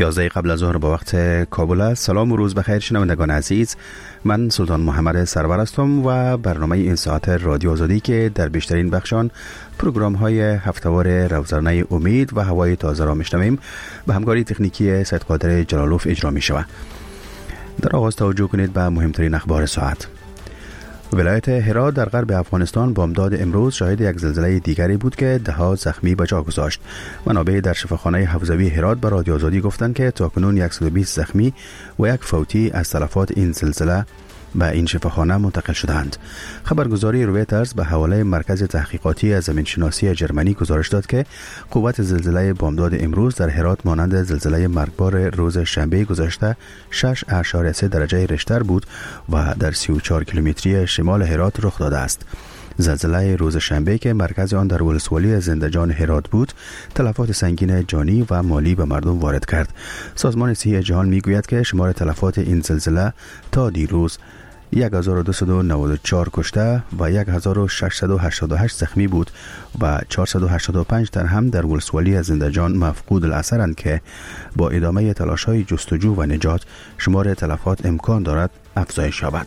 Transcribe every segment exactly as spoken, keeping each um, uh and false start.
یازده قبل از ظهر با وقت کابل است. سلام و روز بخیر شنوندگان عزیز، من سلطان محمد سرور هستم و برنامه این ساعت رادیو آزادی که در بیشترین بخشان پروگرام های هفتهوار روزانه امید و هوای تازه را میشنویم به همکاری تکنیکی سید قادر جلالوف اجرا می شود. در آغاز توجه کنید به مهمترین اخبار ساعت. ولایت هرات در غرب افغانستان بامداد امروز شاهد یک زلزله دیگری بود که ده ها زخمی به جا گذاشت. منابع در شفاخانه حوزوی هرات به رادیو آزادی گفتند که تاکنون صد و بیست زخمی و یک فوتی از تلفات این زلزله به این شفاخانه منتقل شدند. خبرگزاری رویترز به حواله مرکز تحقیقاتی زمینشناسی جرمنی گزارش داد که قوت زلزله بامداد امروز در هرات مانند زلزله مرگبار روز شنبه گذشته شش اشاریه سه درجه ریشتر بود و در سی و چهار کیلومتری شمال هرات رخ داده است. زلزله روز شنبه که مرکز آن در ولسوالی زندجان هرات بود، تلفات سنگین جانی و مالی به مردم وارد کرد. سازمان صحی جهان میگوید که شمار تلفات این زلزله تا دیروز هزار و دویست و نود و چهار کشته و هزار و ششصد و هشتاد و هشت زخمی بود و چهارصد و هشتاد و پنج تن هم در ولسوالی زندجان مفقود الاثرند که با ادامه تلاش‌های جستجو و نجات شمار تلفات امکان دارد افزایش یابد.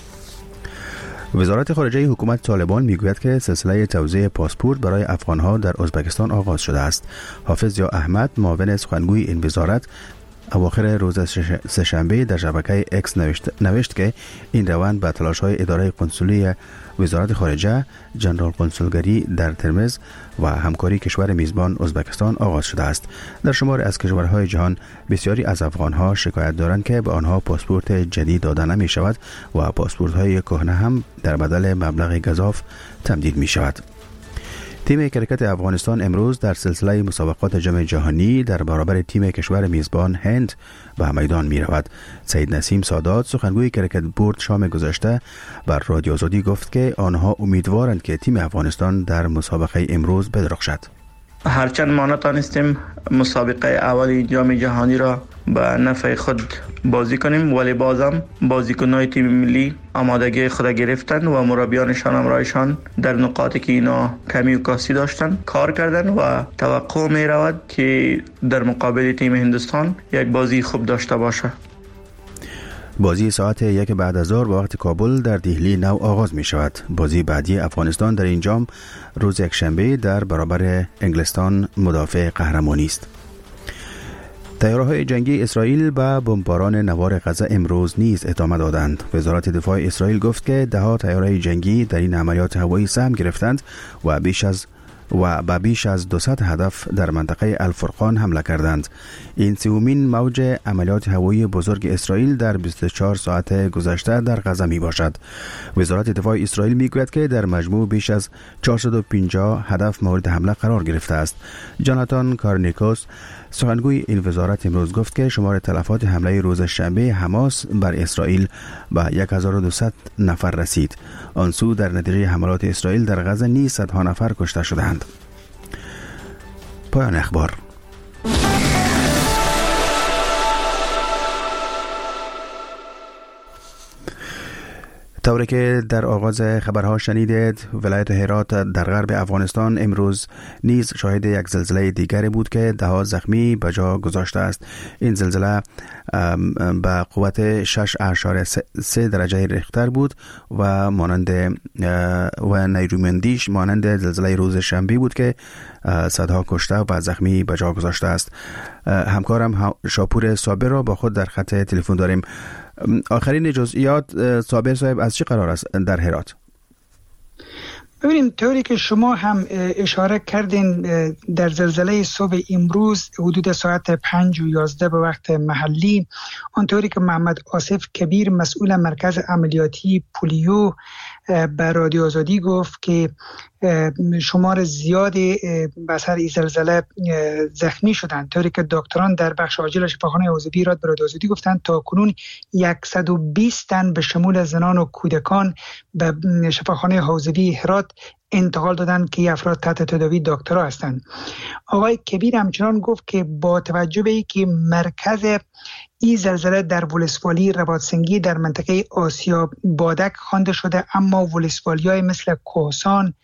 وزارت خارجه حکومت طالبان میگوید که سلسله توزیع پاسپورت برای افغانها در ازبکستان آغاز شده است. حافظ یا احمد، معاون سخنگوی این وزارت، اواخر روز سه‌شنبه در شبکه اکس نوشت, نوشت که این روند به تلاش‌های اداره قنسولی وزارت خارجه، جنرال قنسولگری در ترمز و همکاری کشور میزبان ازبکستان آغاز شده است. در شمار از کشورهای جهان بسیاری از افغانها شکایت دارند که به آنها پاسپورت جدید داده نمی شود و پاسپورت‌های کهنه هم در بدل مبلغ گزاف تمدید می شود. تیم کرکت افغانستان امروز در سلسله مسابقات جام جهانی در برابر تیم کشور میزبان هند به میدان می رود. سید نسیم سادات، سخنگوی کرکت بورد، شام گذشته بر رادیو آزادی گفت که آنها امیدوارند که تیم افغانستان در مسابقه امروز بدرخشد. هرچند ما نتانستیم مسابقه اول جام جهانی را به نفع خود بازی کنیم، ولی بازم بازیکنان تیم ملی آمادگی خود گرفتن و مربیانشان همراهشان در نقاطی که اینا کمی و کاسی داشتن کار کردن و توقع می رود که در مقابل تیم هندوستان یک بازی خوب داشته باشه. بازی ساعت یک بعد از ظهر با وقت کابل در دهلی نو آغاز می شود. بازی بعدی افغانستان در این جام روز یکشنبه در برابر انگلستان مدافع قهرمانی است. طیاره‌های جنگی اسرائیل به بمباران نوار غزه امروز نیز ادامه دادند. وزارت دفاع اسرائیل گفت که ده ها طیاره جنگی در این عملیات هوایی سهم گرفتند و بیش از و به بیش از دویست هدف در منطقه الفرقان حمله کردند. این سومین موج عملیات هوایی بزرگ اسرائیل در بیست و چهار ساعت گذشته در غزه می باشد. وزارت دفاع اسرائیل می گوید که در مجموع بیش از چهارصد و پنجاه هدف مورد حمله قرار گرفته است. جاناتان کارنیکوس، سخنگوی این وزارت، امروز گفت که شمار تلفات حمله روز شنبه حماس بر اسرائیل به هزار و دویست نفر رسید. آن سو در نتیجه حملات اسرائیل در غزه نیز صدها نفر کشته شدند. پایان اخبار. طوری که در آغاز خبرها شنیدید، ولایت هرات در غرب افغانستان امروز نیز شاهد یک زلزله دیگری بود که ده ها زخمی به جا گذاشته است. این زلزله به قوت شش اشاریه سه درجه ریختر بود و مانند و نیرومندیش مانند زلزله روز شنبه بود که صدها کشته و زخمی به جا گذاشته است. همکارم شاپور صابر را با خود در خط تلفن داریم. آخرین جزئیات صابر صاحب از چی قرار است در هرات؟ ببینیم، طوری که شما هم اشاره کردین، در زلزله صبح امروز حدود ساعت پنج و یازده به وقت محلی، آنطوری که محمد آصف کبیر مسئول مرکز عملیاتی پولیو به رادیو آزادی گفت که شمار زیادی به اثر این زلزله زخمی شدند، طوری که دکتران در بخش عاجل شفاخانه حوزوی هرات به رادیو آزادی گفتند تا کنون صد و بیست تن به شمول زنان و کودکان به شفاخانه حوزوی هرات انتقال دادند که افراد تحت تداوی دکترها هستند. آقای کبیر همچنان گفت که با توجه به اینکه مرکز این زلزله در ولسوالی رباطسنگی در منطقه آسیا بادک خوانده شده، اما ولسوالی‌های مثل کوهسان،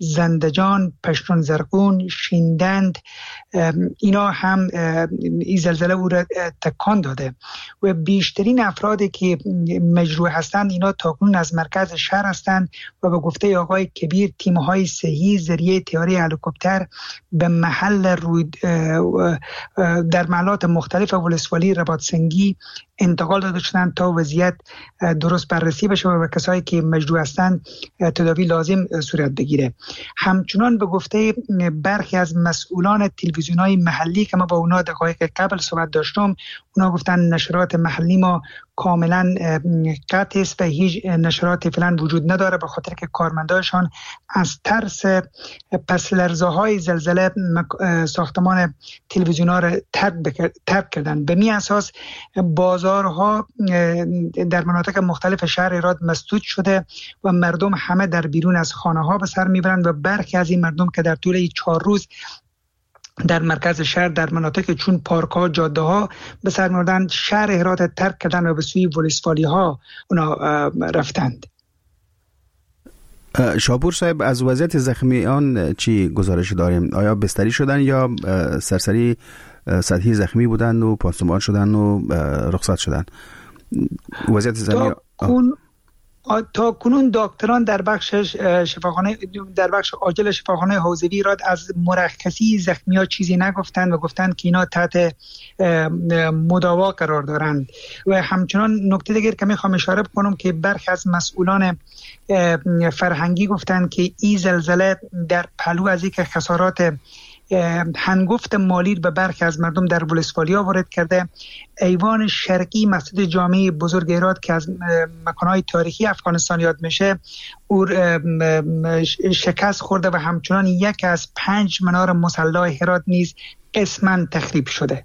زندجان، پشتون زرقون، شیندند، اینا هم این زلزله او را تکان داده و بیشترین افرادی که مجروح هستند اینا تاکنون از مرکز شهر هستند و به گفته آقای کبیر تیم‌های صحی ذریعه تیاری هلیکوپتر به محل روی در محلات مختلف ولسوالی رباطسنگی انتقال داده شدند تا وضعیت درست بررسی بشه و کسایی که مجروح هستند تداوی لازم صورت بگیره. همچنان به گفته برخی از مسئولان تلویزیون‌های محلی که ما با اونا دقایق قبل صحبت داشتم، اونا گفتن نشرات محلی ما کاملا قطع است و هیچ نشرات فعلا وجود نداره به خاطر که کارمندانشان از ترس پس لرزه‌های زلزله ساختمان تلویزیون‌ها را ترک کردن. به می اساس بازارها در مناطق مختلف شهر هرات مسدود شده و مردم همه در بیرون از خانه‌ها به سر میبرند و برخی از این مردم که در طول چهار روز در مرکز شهر در مناطق چون پارک ها، جاده ها به سر می‌بردند، شهر هرات ترک کردن و به سوی ولسوالی ها اونا رفتند. شاپور صاحب، از وضعیت زخمیان چی گزارش داریم؟ آیا بستری شدن یا سرسری سطحی زخمی بودن و پانسمان شدن و رخصت شدن؟ وضعیت زخمی تا کنون دکتران در بخش شفاخانه در بخش عاجل شفاخانه حوضوی راد از مرخصی زخمی‌ها چیزی نگفتند و گفتند که اینا تحت مداوا قرار دارند. و همچنان نکته دیگر که میخوام اشاره بکنم که برخی از مسئولان فرهنگی گفتند که این زلزله در پهلو از اینکه خسارات هنگفت مالی به برخی از مردم در ولسوالیا وارد کرده، ایوان شرقی مسجد جامع بزرگ هرات که از مکانهای تاریخی افغانستان یاد میشه او شکست خورده و همچنان یک از پنج منار مصلی هرات نیز قسماً تخریب شده.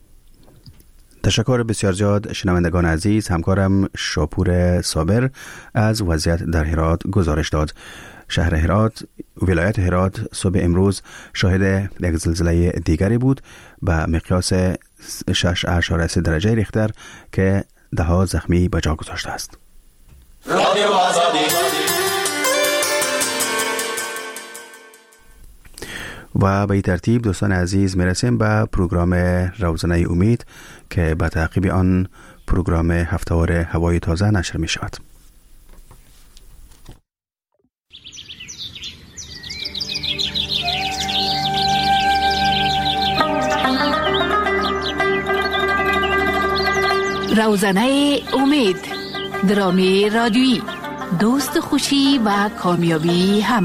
تشکر بسیار زیاد شنوندگان عزیز. همکارم شاپور صابر از وضعیت در هرات گزارش داد. شهر هرات، ولایت هرات صبح امروز شاهد یک زلزله دیگری بود به مقیاس شش اشاره سه درجه ریختر که ده ها زخمی به جا گذاشته است. و به این ترتیب دوستان عزیز میرسیم به پروگرام روزنه امید که به تعقیب آن پروگرام هفته‌وار هوای تازه نشر می شود. روزنه امید، درامی رادیویی، دوست خوشی و کامیابی همه.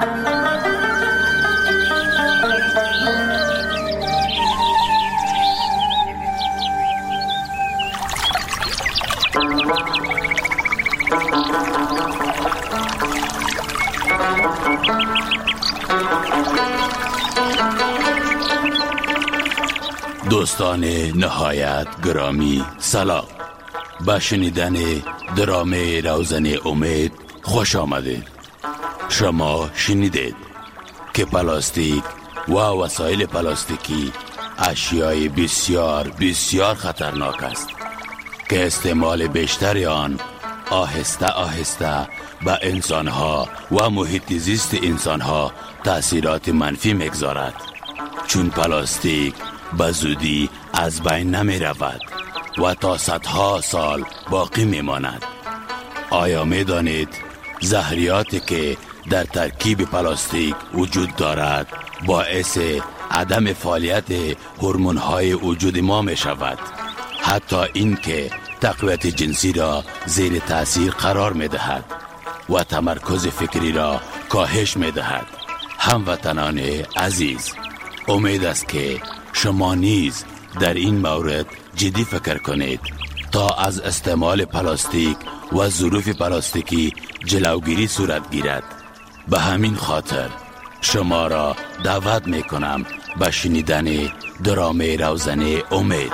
دوستان نهایت گرامی سلام. به شنیدن درامه روزنه امید خوش آمدید. شما شنیدید که پلاستیک و وسایل پلاستیکی اشیای بسیار بسیار خطرناک است که استعمال بیشتر آن آهسته آهسته به انسانها و محیط زیست انسانها تأثیرات منفی میگذارد، چون پلاستیک به زودی از بین نمی رود و تا صدها سال باقی می ماند. آیا می دانید زهریاتی که در ترکیب پلاستیک وجود دارد باعث عدم فعالیت هورمون‌های وجود ما می شود، حتی این که تقویت جنسی را زیر تأثیر قرار می دهد و تمرکز فکری را کاهش می دهد. هموطنان عزیز، امید است که شما نیز در این مورد جدی فکر کنید تا از استعمال پلاستیک و ظروف پلاستیکی جلوگیری صورت گیرد. به همین خاطر شما را دعوت می کنم به شنیدن درامه روزنه امید.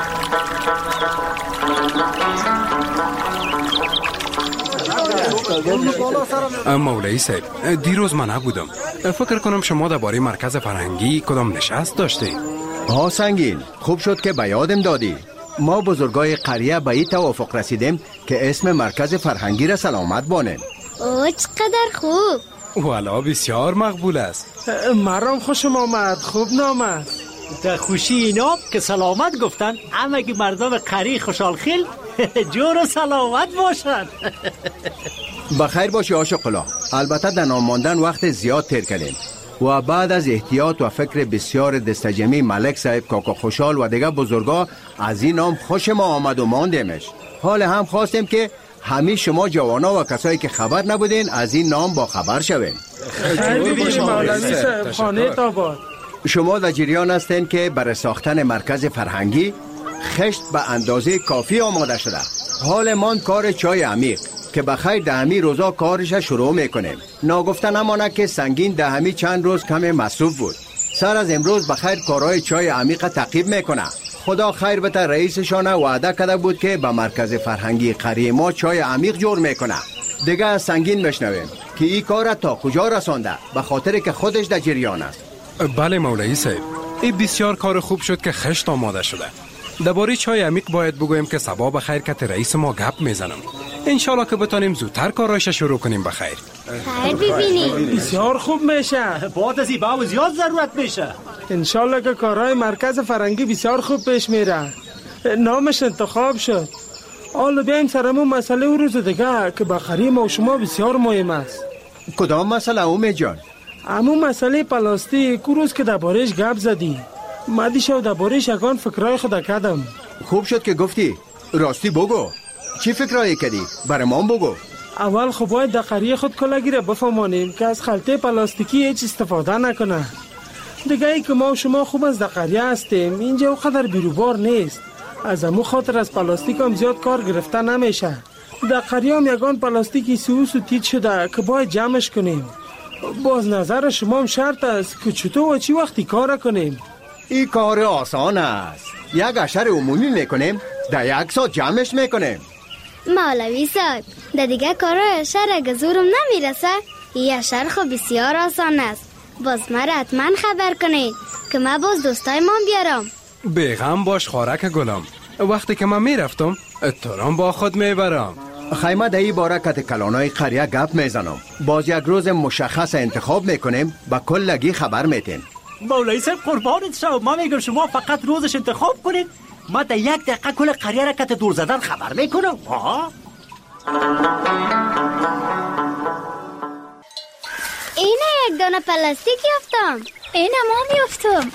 مولوی صاحب، دیروز من نبودم. فکر کنم شما درباره مرکز فرهنگی کدام نشست داشتید؟ ها سنگین، خوب شد که به یادم دادی. ما بزرگای قریه به این توافق رسیدیم که اسم مرکز فرهنگی را سلامت بانیم. اوه چقدر خوب. والا بسیار مقبول است. مرام خوشم آمد. خوب نامد. در خوشی اینا که سلامت گفتن، اما که مردم قری خوشحال خیل جور و سلامت باشد. بخیر باشی آشا قلا. البته در نام ماندن وقت زیاد تیر کردیم و بعد از احتیاط و فکر بسیار دستجمی ملک صاحب، کاکا خوشحال و دیگه بزرگا از این نام خوش ما آمد و ماندیمش. حال هم خواستیم که همه شما جوانا و کسایی که خبر نبودین از این نام با خبر شوین. خیلی بینیم مولوی صاحب. خانه تاباد. شما در جریان هستین که برای ساختن مرکز فرهنگی خشت به اندازه کافی آماده شده. حال مان کار چای عمیق که بخیر دهمی روزا کارش شروع میکنیم. ناگفته نمانه که سنگین دهمی چند روز کم مصروف بود. سر از امروز بخیر کارهای چای عمیق تعقیب میکنه. خدا خیر بده. رئیسشان وعده کرده بود که به مرکز فرهنگی قریه ما چای عمیق جور میکنه. دیگه از سنگین بشنویم که این کار تا کجا رسانده، به خاطر که خودش در جریان است. بله مولوی صاحب، این بسیار کار خوب شد که خشت آماده شده. درباره چای عمیق باید بگویم که صبا بخیر که رئیس ما گپ میزنم. انشالله که بتانیم زودتر کارایش شروع کنیم. بخیر. خیر ببینیم. بسیار خوب میشه. بعد از این باو زیاد ضرورت میشه. انشالله که کارهای مرکز فرهنگی بسیار خوب پیش میره. نامش انتخاب شد. حالا بیایم سرمون مسئله او روز دیگه که بخری ما و شما بسیار مهم است. کدام مسئله اومه جان؟ همون مسئله پلاستیک روز که درباره‌اش گپ زدی. مدی شو درباره‌اش یگان فکرای خود کردم. خوب شد که گفتی. راستی بگو چی فکرایی کردی؟ برای ما بگو. اول خب باید در قریه خود کلاگی را بفهمانیم که از خلطه پلاستیکی هیچ استفاده نکنه. دیگه ای که ما و شما خوب از در قریه هستیم، اینجا اونقدر بیروبار نیست. از امو خاطر از پلاستیک هم زیاد کار گرفته نمیشه. در قریه هم یگان پلاستیکی سوس و تیت شده که باید جمعش کنیم. باز نظر شما هم شرط است که چطور و چی وقتی کار کنیم. این کار آسان است. یک اشر عمومی میکنیم، در یک ساعت جمعش میکنیم. مولوی صاحب، در دیگه کارای اشر اگه زورم نمیرسه، این اشر خب بسیار آسان است. باز مرا حتما خبر کنید که من باز دوستای من بیارم. بیغم باش خارک گلم. وقتی که من میرفتم اترام با خود میبرم. خیمه در این باره کت کلانای قریه گپ میزنم. باز یک روز مشخص انتخاب میکنیم، با کلگی خبر میتیم. مولوی صاحب قربانت شو. ما میگم شما فقط روزش انتخاب کنید، ما در یک دقیقه کل قریه را کت دور زدن خبر میکنم. ها اینه یک دانه پلاستیک یافتم. اینه ما میافتم.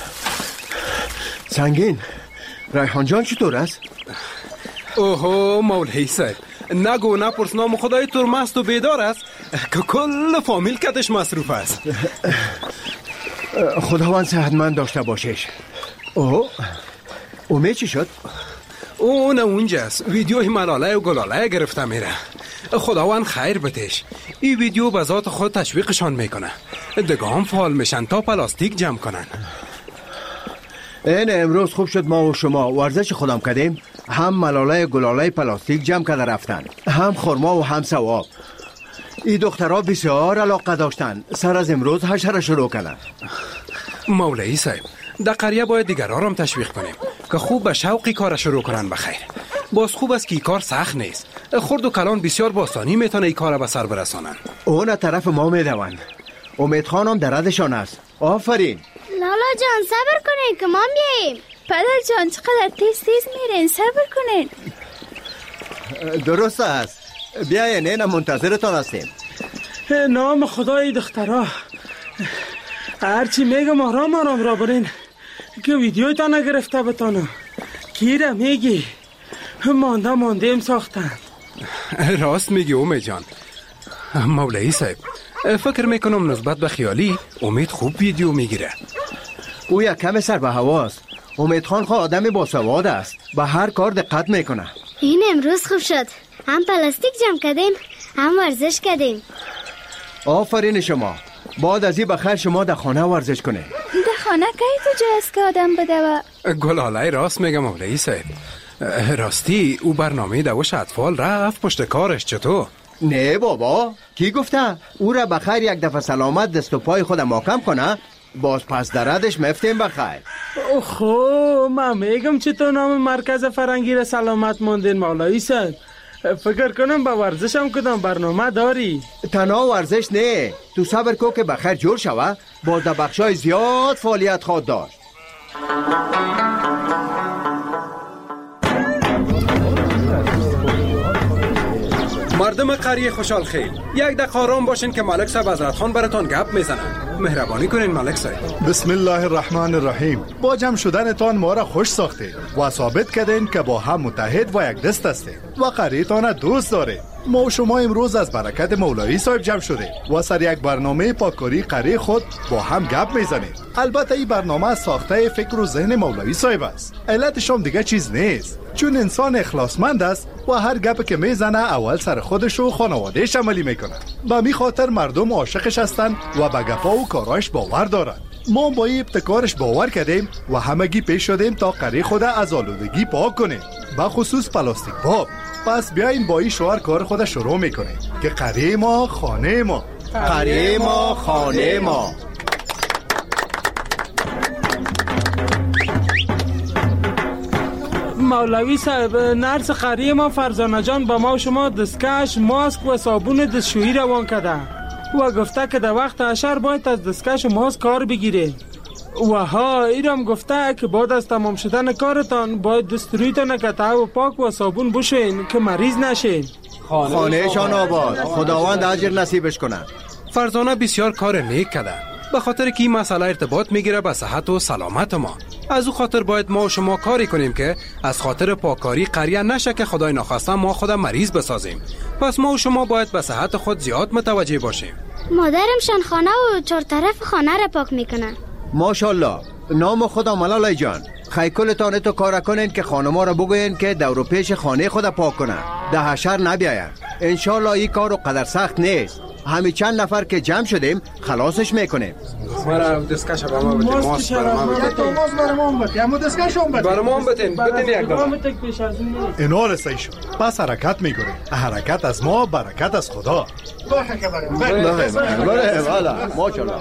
سنگین. ریحان جان چطور است؟ اوهو مولوی صاحب، نگو نپرس. نام خدای تور مست و بیدار است که کل فامیل کتش مصروف است. خداوند صحتمند داشته باشش. اوه اومه چی شد؟ اون اونجاست. ویدیوی ملاله و گلاله گرفته میره. خداوند خیر بتش. این ویدیو به ذات خود تشویقشان میکنه. دیگه هم فعال میشن تا پلاستیک جمع کنن. این امروز خوب شد ما و شما ورزش خودم کردیم. هم ملاله گلاله پلاستیک جمع کرده رفتن، هم خرما و هم ثواب. این دخترها بسیار علاقه داشتن. سر از امروز حشره شروع کردن. مولوی صاحب، در قریه باید دیگرها هم تشویق کنیم که خوب به شوقی کار شروع کنن. بخیر. باز خوب است که این کار سخت نیست. خرد و کلان بسیار باسانی میتونه این کار به سر برسانن. اون طرف ما میدوند. امید خانم در ردشان است. آفرین. لالا جان صبر کنین که ما بیاییم. پدر جان چقدر تیز تیز میرین، صبر کنین. درست است. بیاین، اینا منتظرتان هستیم. نام خدای دخترها، هرچی میگم آرام آرام را برین که ویدیوی تا نگرفته بتانم. کیره میگی مانده مانده ام ساختن. راست میگی امید جان. مولوی صاحب، فکر میکنم نسبت به خیالی امید خوب ویدیو میگیره. او یک کم سر به هواست. امید خان خواه آدم باسواد است، به هر کار دقت میکنه. این امروز خوب شد. هم پلاستیک جمع کردیم هم ورزش کردیم. آفرین شما. بعد از این بخیر شما در خانه ورزش کنه. در خانه که تو جا است که آدم بده و گلاله راست میگم مولوی صاحب. راستی او برنامه دوش اطفال رفت پشت کارش. چطور؟ نه بابا، کی گفته؟ او را بخیر یک دفعه سلامت دست و پای خود محکم کنه، باز پس دردش مفتیم بخیر. اوخو من میگم چطور نام مرکز فرهنگی را سلامت ماندین مولوی صاحب. فکر کنم با ورزشم کدام برنامه داری. تنها ورزش نه، تو صبر کو که بخیر جور شوه، باز در بخشای زیاد فعالیت خواهد داشت. مردم قریه خوشحال خیل، یک دقیقه آرام باشین که ملک صاحب حضرت خان براتان گپ میزنن. مهربانی کنین ملک صاحب. بسم الله الرحمن الرحیم. با جمع شدنتان ما را خوش ساختید و ثابت کردین که با هم متحد و یک دست هستید و قریه‌تان دوست دارید. ما و شما امروز از برکت مولوی صاحب جمع شده و سر یک برنامه پاککاری قریه خود با هم گپ میزنیم. البته این برنامه ساخته فکر و ذهن مولوی صاحب است. علتش هم دیگه چیز نیست، چون انسان اخلاصمند است و هر گپ که میزنه اول سر خودش و خانوادهش عملی میکنه. به می خاطر مردم عاشقش هستند و به گپا و کارایش باور دارند. ما با این ابتکارش باور کردیم و همگی پیش شدیم تا قریه خود از آلودگی پاک کنیم، به خصوص پلاستیک باب. پس بیاین با این شعار کار خود شروع میکنیم که قریه ما خانه ما، قریه ما خانه ما. مولوی صاحب، نرس قریه ما فرزانه جان با ما و شما دستکش، ماسک و صابون دستشویی روان کرده و گفته که در وقت حشر باید از دستکش و ماسک کار بگیره و ها ایرام گفته که بعد از تمام شدن کارتان باید دسترویتان قطعه و پاک و صابون بشوین که مریض نشین. خانه شان آباد، خداوند اجر نصیبش کنه. فرزانه بسیار کار نیک کرده، به خاطر که این مسئله ارتباط میگیره به صحت و سلامت ما. از او خاطر باید ما و شما کاری کنیم که از خاطر پاککاری قریه نشه که خدای ناخواسته ما خود مریض بسازیم. پس ما و شما باید به صحت خود زیاد متوجه باشیم. مادرمشان خانه و چهار طرف خانه را پاک میکنن. ماشاءالله، نام خدا ملالای جان. خیکلتان تو کار کنین که خانما را بگوین که دور و پیش خانه خود پاک کنن، ده حشر نبیاین. انشالله این کارو قدر سخت نیست. همین چند نفر که جمع شدیم خلاصش میکنیم. مرا دستکش برام بده، ماسک برام بده، ماسک برام بده، اما دستکش هم بده. برام بده، بده یک دام. اینا رسید شد. پس حرکت میکنیم. حرکت از ما، برکت از خدا. باشه بریم. بریم. بریم. والا، ماشاءالله.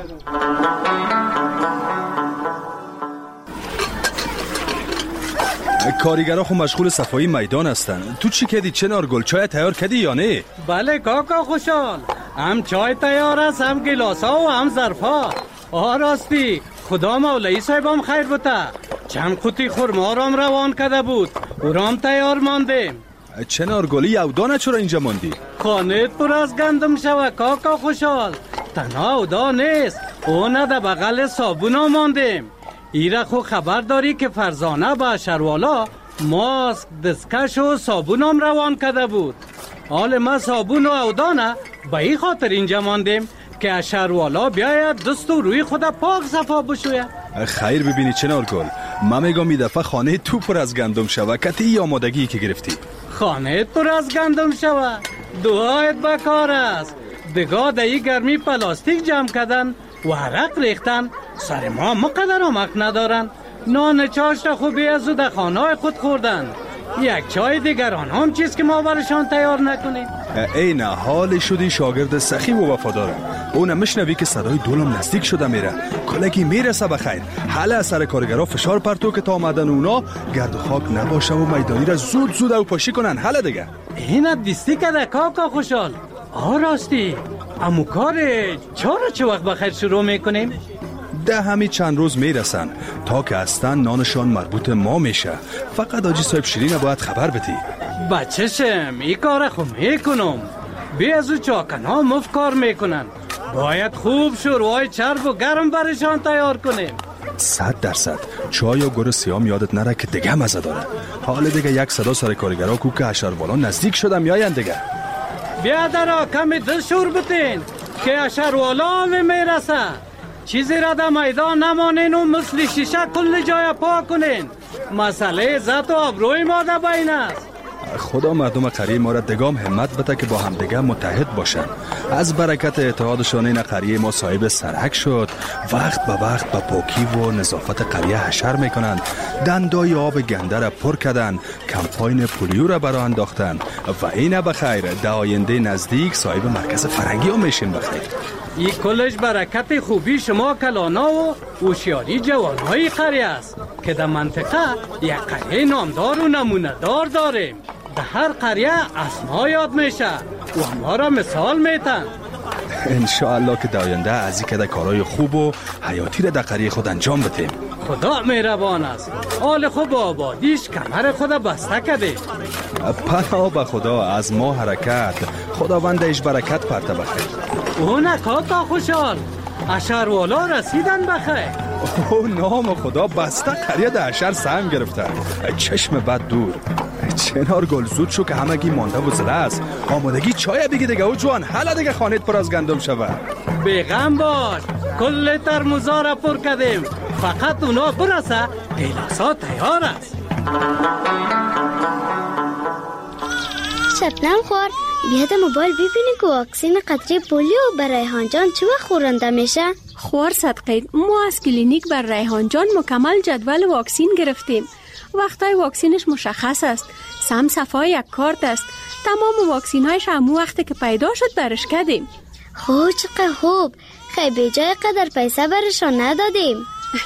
کارگرها خو مشغول صفایی میدان هستن. تو چی کردی چنار گل؟ چای تیار کردی یا نه؟ بله کاکا خوشحال، هم چای تیار است، هم گلاسا و هم ظرفا. آه راستی خدا مولوی صاحبم خیر بوده، چند قوطی خرما رام روان کرده بود، او رام تیار ماندیم. چنار گلی یودانه چرا اینجا ماندی؟ خانه پر از گندم شوه کاکا خوشحال. تنها اودا نیست، اونه ده بغل صابونا ماندیم. ایره خو خبر داری که فرزانه با شروالا ماسک دستکش و صابونم روان کرده بود. حال ما صابون و اودانه به این خاطر اینجا ماندیم که شروالا بیاید دست و روی خود پاک صفا بشوید. خیر ببینی چنار گل، من میگم این دفعه خانه تو پر از گندم شوه. کتی آمادگی که گرفتی؟ خانه پر از گندم شوه، دعایت بکار است. دگاه دایی گرمی پلاستیک جمع کردن و عرق ریختن، سر ما مقدر آمق ندارن. نان چاشت خوبی از در خانه خود خوردن. یک چای دیگران هم چیز که ما برشان تیار نکنیم. این حال شدی شاگرد سخی و وفادارم. اون مشنوی که صدای دولم نزدیک شده میره، کلگی میرسه بخیر. حالا سر کارگرها فشار پرتو که تا آمدن اونا گرد و خاک نباشه و میدانی را زود زود او پاشی کنن. حالا دیگه این دیستی کده کاکا خوشحال. آه راستی امو کار چرا چه وقت بخیر شروع میکنیم؟ ده همی چند روز میرسن تا که هستن نانشان مربوط ما میشه. فقط آجی صاحب شیرین باید خبر بدی. بچه‌شم این کار خو میکنم. بی از او چاکن ها مفت کار میکنن، باید خوب شروعای چرب و گرم برشان تیار کنیم. صد درصد چای و گور سیام یادت نره که دیگه مزه داره. حال دیگه یک صدا سر کارگرها کو که حشروالا نزدیک شدم میاین دیگه. بیا درا کمی دل شور بتین که حشروالا هم میرسه. چیزی را در میدان نمانین و مثل شیشه کل جای پاک کنین. مسئله عزت و آبروی ما در بین است. خدا مردم قریه ما را دگام همت بده که با هم دیگه متحد باشن. از برکت اتحادشان این قریه ما صاحب سرحک شد. وقت به وقت به پاکی و نظافت قریه حشر میکنند. دندای آب گنده را پر کردن، کمپاین پولیو را برای انداختن و این بخیر در آینده نزدیک صاحب مرکز فرهنگی هم میشین بخیر. این کلش برکت خوبی شما کلانا و هوشیاری جوانهای قریه است که در منطقه یک قریه نامدار و نمونه دار داریم. در هر قریه اسما یاد میشه و ما را مثال میتن. انشاءالله که در آینده از این کده کارهای خوب و حیاتی را در قریه خود انجام بدیم. خدا مهربان است. حال خوب و آبادیش کمر خود بسته کده. پناه به خدا از ما حرکت، خداوندش برکت پرته بخیر. اونه کاکا خوشحال، اشر والا رسیدن بخیر. او نام خدا بسته قریه در اشر سهم گرفته. چشم بد دور. چنار گل زود شو که همگی مانده و زده است. آمادگی چای بگی دیگه او جوان، حالا دیگه خانت پر از گندم شود. بیغم باش، کل ترموزا را پر کردیم، فقط اونا برسه گیلاسا تیار است. شبنم خور، بیا در موبایل ببینی که واکسین قطره پولیو برای ریحان جان چه وقت خورنده میشه؟ خور صدقه، ما از کلینیک بر ریحان جان مکمل جدول واکسین گرفتیم. وقتای واکسینش مشخص است. سم صفای یک کارت است. تمام واکسین هایش همون وقتی که پیدا شد برش کردیم. خوب چقدر خوب. خیلی به جای قدر پیسه برشان ندادیم.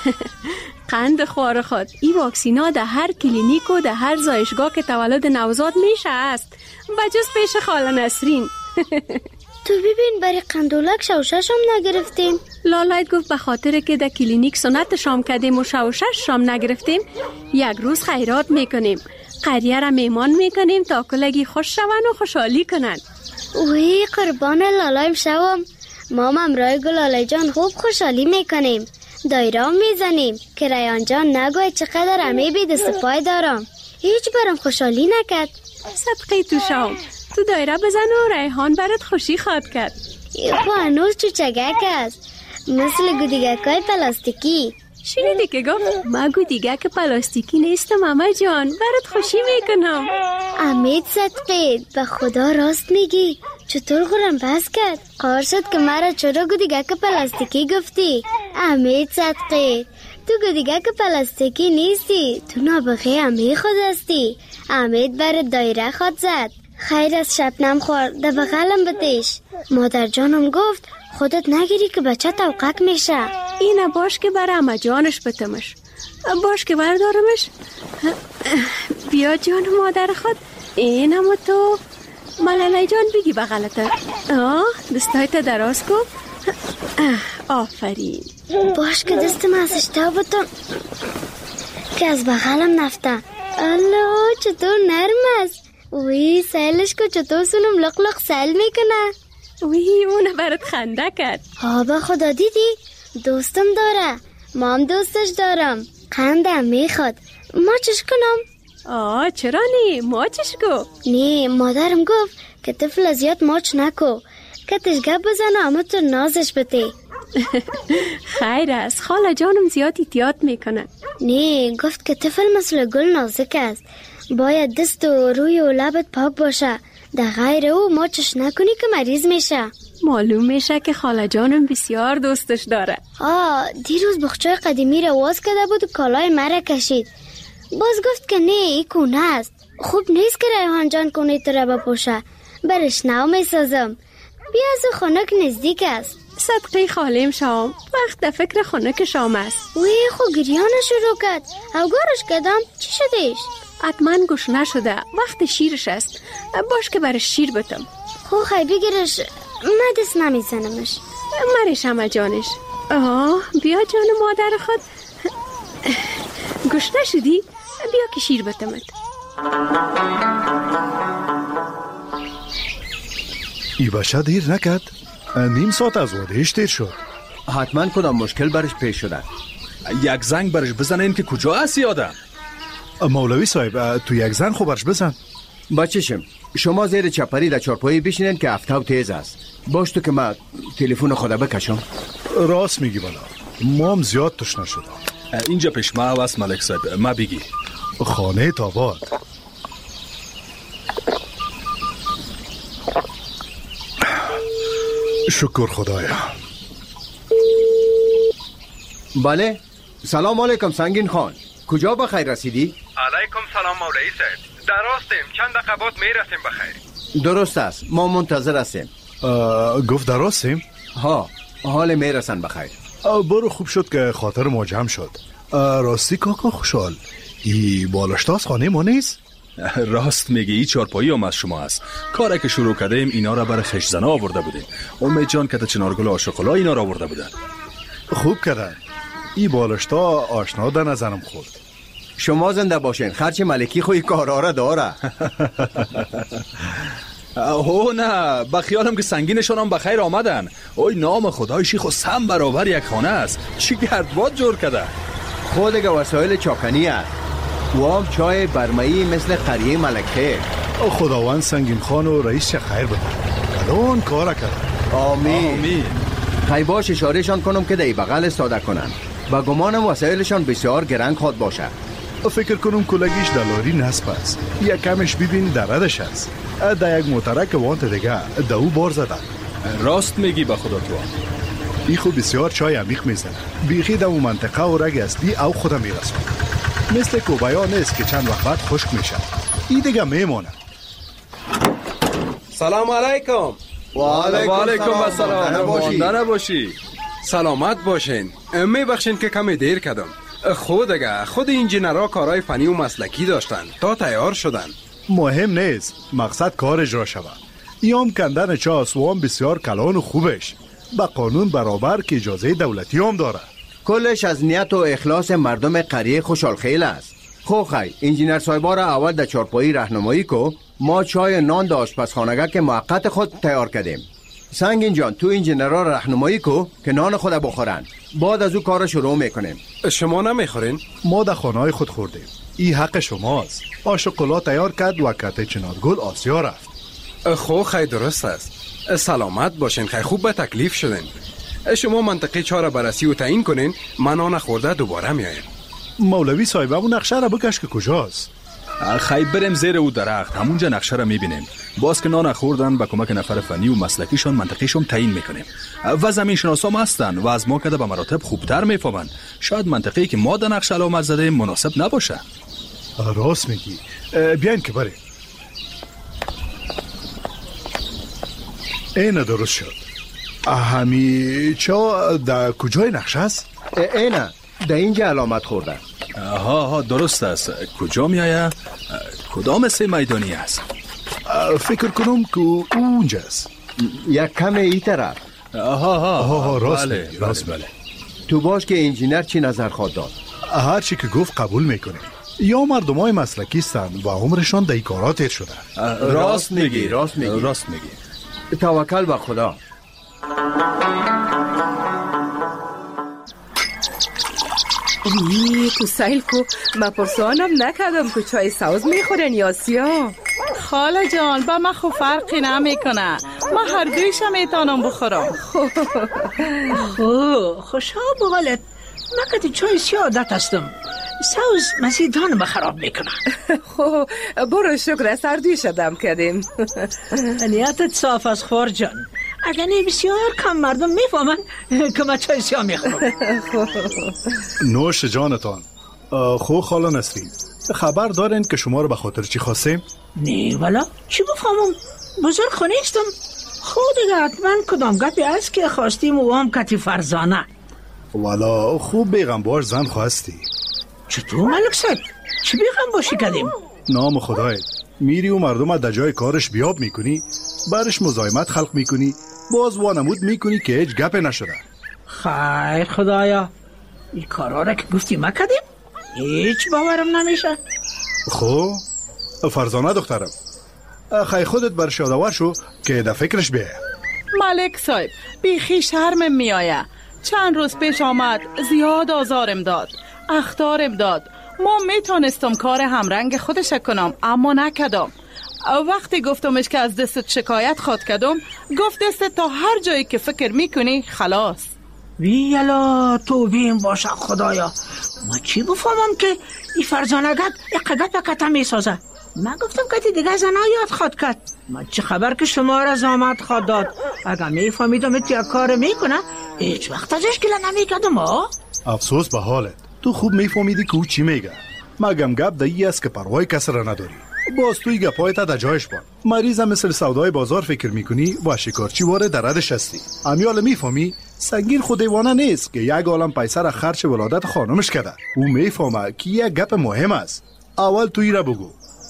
قند خوار خود. این واکسین ها در هر کلینیک و در هر زایشگاه که تولد نوزاد میشه است. بجز پیش خاله نسرین. تو ببین برای قندولک شوشش هم نگرفتیم. لالایت گفت به خاطر که در کلینیک سنت شام کردیم و شوشش شام نگرفتیم، یک روز خیرات میکنیم. قریه را میمان میکنیم تا کلگی خوش شون و خوشحالی کنن. اوی قربان لالایم شوم. ما ممرای گلالای جان خوب خوشحالی میکنیم. دایره میزنیم که ریان جان نگوی چقدر امی بید سپای دارم. هیچ برم خوشحالی نکرد. صدقه تو شام. تو دایره بزن و ریحان برات خوشی خواد کرد. خو هنوز چوچگک است، مثل گودیگک های پلاستیکی. شنیدی که گفت ما گودیگک پلاستیکی نیستم اما جان، برات خوشی میکنم. امید صدقه، به خدا راست میگی؟ چطور غرم بس کرد؟ قار شد که مرا چرا گودیگک پلاستیکی گفتی؟ امید صدقه، تو گودیگک پلاستیکی نیستی، تو نابغه امی خود هستی. امید برات دایره خود زد. خیر از شبنم خور، در بغلم بتیش. مادر جانم گفت خودت نگیری که بچه توقک میشه. اینه باش که بر اما جانش بتمش. باش که بردارمش. بیا جان مادر خود. اینه ما تو ملالای جان بگی بغلته. آه دستایت دراز کن. آفرین. باش که دستم ازش تا بتم که از بغلم نفته. الله چطور نرم است. وی سیلش که چطور سونم لق لق سیل میکنه. وی اونه برات خنده کرد. ها به خدا دیدی؟ دوستم داره. مام دوستش دارم. قندم میخواد. ما چش کنم؟ آه چرا نی؟ ما چش کو؟ نی مادرم گفت که طفل زیاد ماچ نکو، که تشگب بزنه اما تو نازش بتی. خیر است، خاله جانم زیاد احتیاط میکنه. نی گفت که طفل مثل گل نازک است، باید دست و روی و لبت پاک باشه. در غیر او ماچش نکنی که مریض میشه. معلوم میشه که خاله جانم بسیار دوستش داره. آه دیروز بخچه قدیمی رو واز کرده بود و کالای مرا کشید. باز گفت که نه ای کونه است، خوب نیست که ریحان جان کونه تو را بپوشه. برش نو میسازم. بیا از خونک نزدیک است. صدقه خالیم شام، وقت در فکر خونک شام است. وی خو گریانه شروع کرد. اوگارش کردم چی شدیش؟ حتما گوش نشده، وقت شیرش است. باش که برش شیر بتم. خو خی بگیرش، من دست نمیزنمش. مرش همه جانش. آه بیا جان مادر خود. گوش نشدی؟ بیا که شیر بتمت. ای بچه دیر نکرد. نیم ساعت از وادهش دیر شد. حتما کدام مشکل برش پیش شده. یک زنگ برش بزنین که کجا هستی آدم. مولوی صاحب تو یک زنگ خوب برش بزن. بچشم شما زیر چپری در چارپایی بشینین که هفته تیز است. باش تو که من تلفن خدا بکشم. راست میگی بالا، ما هم زیاد تشنه شدم. اینجا پیش ما هست ملک صاحب، ما بگی. خانه تاباد. شکر خدایا. بله سلام علیکم سنگین خان، کجا بخیر رسیدی؟ علیکم سلام مولوی صاحب، در راستیم، چند دقیقه بعد میرسیم بخیر. درست است، ما منتظر هستیم. گفت در راستیم؟ ها حال میرسن بخیر. برو خوب شد که خاطر ما جمع شد. راستی کاکا خوشحال، ای بالشتاز خانه ما نیست؟ راست میگی، این چارپایی هم از شما است. کاری که شروع کردیم اینا را برای خشزنا آورده بودیم. امید جان که چنارگل عاشق‌الله اینا را آورده بودن. خوب کردن. این بالشتا آشنا در نظرم خورد. شما زنده باشین. خرچ ملکی خوی کارا را داره. اوه نه، با خیالم که سنگینشان هم بخیر آمدن. اوی نام خدای شیخ و سم برابر یک خانه است. چی گردباد جور کرده. خود دیگه وسایل چاکنی است. و هم چای برمایی مثل قریه ملکه. خداوند سنگین خان و رئیس چه خیر بده. کلون کارا کرد. آمین آمین. خیلی باش اشارهشان کنم که دی بغل استاده کنن. با گمانم وسایلشان بسیار گرنگ خود باشه. فکر کنم کلگیش دلاری نصب است. یک کمش ببین دردش است. در یک موترک وانت دیگه دو بار زدن. راست میگی به خدا تو. ای خود بسیار چای عمیق میزنه. بیخی در اون منطقه و رگ اصلی او خودم میرسونه. مثل کوبایا نیست که چند وقت بعد خشک میشه. ای دیگه میمونه. سلام علیکم. و علیکم السلام. مانده نباشی. سلامت باشین. میبخشین که کمی دیر کردم. خود اگه خود انجینرها کارهای فنی و مسلکی داشتن تا تیار شدن. مهم نیست، مقصد کار اجرا شود. ایام کندن چاس و هم بسیار کلان و خوبش با قانون برابر که اجازه دولتی هم داره. کلش از نیت و اخلاص مردم قریه خوشحال خیل است. خو خی انجینر صاحبا را اول در چارپایی راهنمایی کو. ما چای نان در آشپزخانه که موقت خود تیار کردیم. سنگین جان تو انجینرها راهنمایی کو که نان خود بخورن. بعد از او کار شروع میکنیم. شما نمیخورین؟ ما در خانه‌های خود خوردیم. این حق شماست. آشقلا تیار کرد و کته چنارگل آسیا رفت. خو خیلی درست است. سلامت باشین. خیلی خوب به تکلیف شدین. شما منطقه چهار بررسی و تعیین کنین. من آن خورده دوباره میایم. مولوی صاحب اون نقشه را بکش که کجاست. خیلی بریم زیر او درخت. همونجا نقشه را میبینیم. باز که نان خوردن با کمک نفر فنی و مسلکیشون منطقهشون تعیین میکنیم. و زمین شناسا هم هستن و از ما کده به مراتب خوبتر میفهمن. شاید منطقه‌ای که ما در نقشه علامت زده مناسب نباشه. راست میگی. بیاین که بریم. اینه درست شد. همی چا در کجای نقشه است؟ اینه در اینجا علامت خورده. ها ها درست است. کجا میایه؟ کدام سه میدانی است؟ فکر کنم که اونجاست. یک کم ای طرف. ها ها ها راست بله میگی. راست بله, بله. تو باش که انجینر چی نظر خواهد داد؟ هر چی که گفت قبول میکنیم. یا مردمای مسلکی هستند و عمرشان در کارات تیر شده. راست میگی راست میگی راست میگی. توکل به خدا. ای تو سیل کو ما پرسانم نکردم که چای سوز میخورن یا سیاه. خاله جان با من خو فرقی نمیکنه. ما هر دویشم میتونم بخورم. خو خوشا بغلت من که چای سیاه عادت هستم. سوز مزیدان بخراب میکنه. خو برو شکر سردی شدم کردیم. نیتت صاف از خور جان. اگر نه بسیار کم مردم میفهمن که ما چای سیاه میخورم. نوش جانتان. خو خاله نسرین خبر دارین که شما رو به خاطر چی خواستیم؟ نه والا چی بفهمم. بزرگ خو نیستم. خود دیگه حتما کدام گپی است که خواستیم و هم کتی فرزانه. والا خوب بیغم باش زن خواستی. چطور ملک صاحب؟ چی بیغم باشی کدیم؟ نام خدای میری و مردم در جای کارش بیاب میکنی، برش مزاحمت خلق میکنی، باز وانمود میکنی که هیچ گپ نشده. خیر خدایا این کارا را که گفتی ما کدیم هیچ باورم نمیشه. خب فرزانه دخترم خیلی خودت برش یادآور شو که در فکرش بیه. ملک صاحب بیخی شرمم میآیه. چند روز پیش آمد زیاد آزارم داد، اخطارم داد. ما میتونستم کار همرنگ خودش کنم اما نکدم. وقتی گفتمش که از دستت شکایت خواد کدم گفت دستت تا هر جایی که فکر میکنی خلاص. ویلا تو بیم باشه خدایا. ما چی بفهمم که این فرزانگت اقدت بکتا میسازه. من گفتم که دیگه زنا یاد خواد کد. ما چه خبر که شما را زامت خواد داد. اگر میفهمیدم ات یک کار میکنه هیچ وقت ازش گله نمیکدم. ها افسوس به حالت. تو خوب میفهمیدی که او چی میگه. مگم گپ دایی است که پروای کس را نداری. باز توی گپایت در جایش بان. مریض مثل سودای بازار فکر میکنی و شکارچی واره در ردش هستی. امیال میفهمی سنگین خود دیوانه نیست که یک عالم پیسه را خرچ ولادت خانمش کرده. او میفهمه که یک گپ مهم است. اول توی را بگو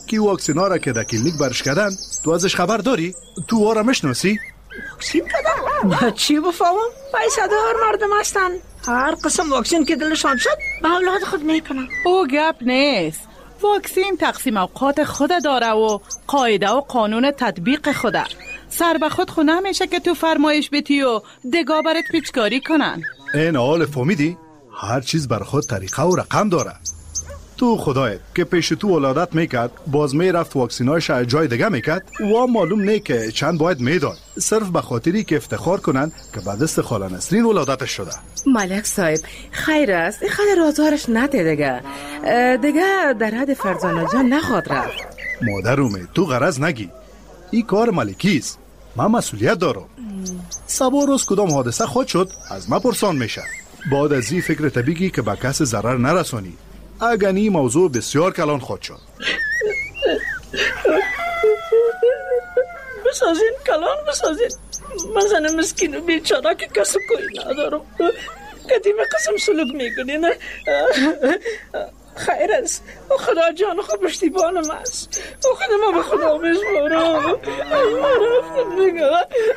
کی واکسینا را که در کلینیک برش کردن تو ازش خبر داری؟ تو آره میشناسی؟ واکسین کردن؟ ما چی بفهمم؟ پیسه دار مردم هستن، هر قسم واکسین که دلشان شد به اولاد خود میکنن. او گپ نیست. واکسین تقسیم اوقات خود داره و قاعده و قانون تطبیق خوده. سر به خود خو نمیشه که تو فرمایش بیتی و دگاه برات پیچکاری کنن. این حال فهمیدی؟ هر چیز بر خود طریقه و رقم داره. تو خدایت که پیش تو ولادت میکرد باز میرفت واکسینایش جای دیگه میکرد و معلوم نه که چند باید میداد، صرف به خاطری که افتخار کنن که بعد دست خاله نسرین ولادتش شده. ملک صاحب خیر است، این خاله آزارش نده دیگه دیگه در حد فرزانه جان نخواد رفت. مادر امید تو غرض نگی، این کار ملکی است، من مسئولیت دارم. سبا روز کدام حادثه خود شد از ما پرسان میشه. بعد از این فکر طبیعی که به کس ضرر نرسانی. اگر این موضوع بسیار کلان خود شد. بسازین کلان بسازین. من زن مسکین و بیچاره که کسی کوئی ندارم. قدیم قسم سلوک میکنین. خیر است، خدا جان خود پشتیبانم است. خدا ما به خدا میسپارم. رفتم دیگه.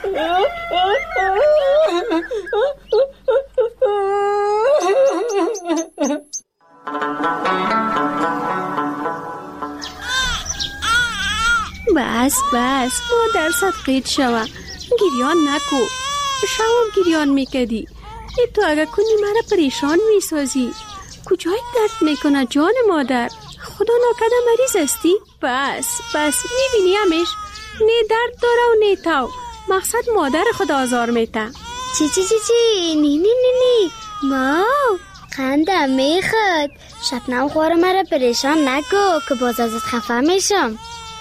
بس بس مادر صدقیت شوه، گریان نکو. شوام گریان میکدی. ای تو اگه کنی مرا پریشان میسازی. کجای درد میکنه جان مادر؟ خدا ناکده مریض استی؟ بس بس میبینی همیش نه درد داره و نه تاو. مقصد مادر خود آزار میته. چی چی چی چی نی نی نی نی ماو قندم میخواد. شبنم خوار مرا پریشان نکو که باز ازت خفه میشم.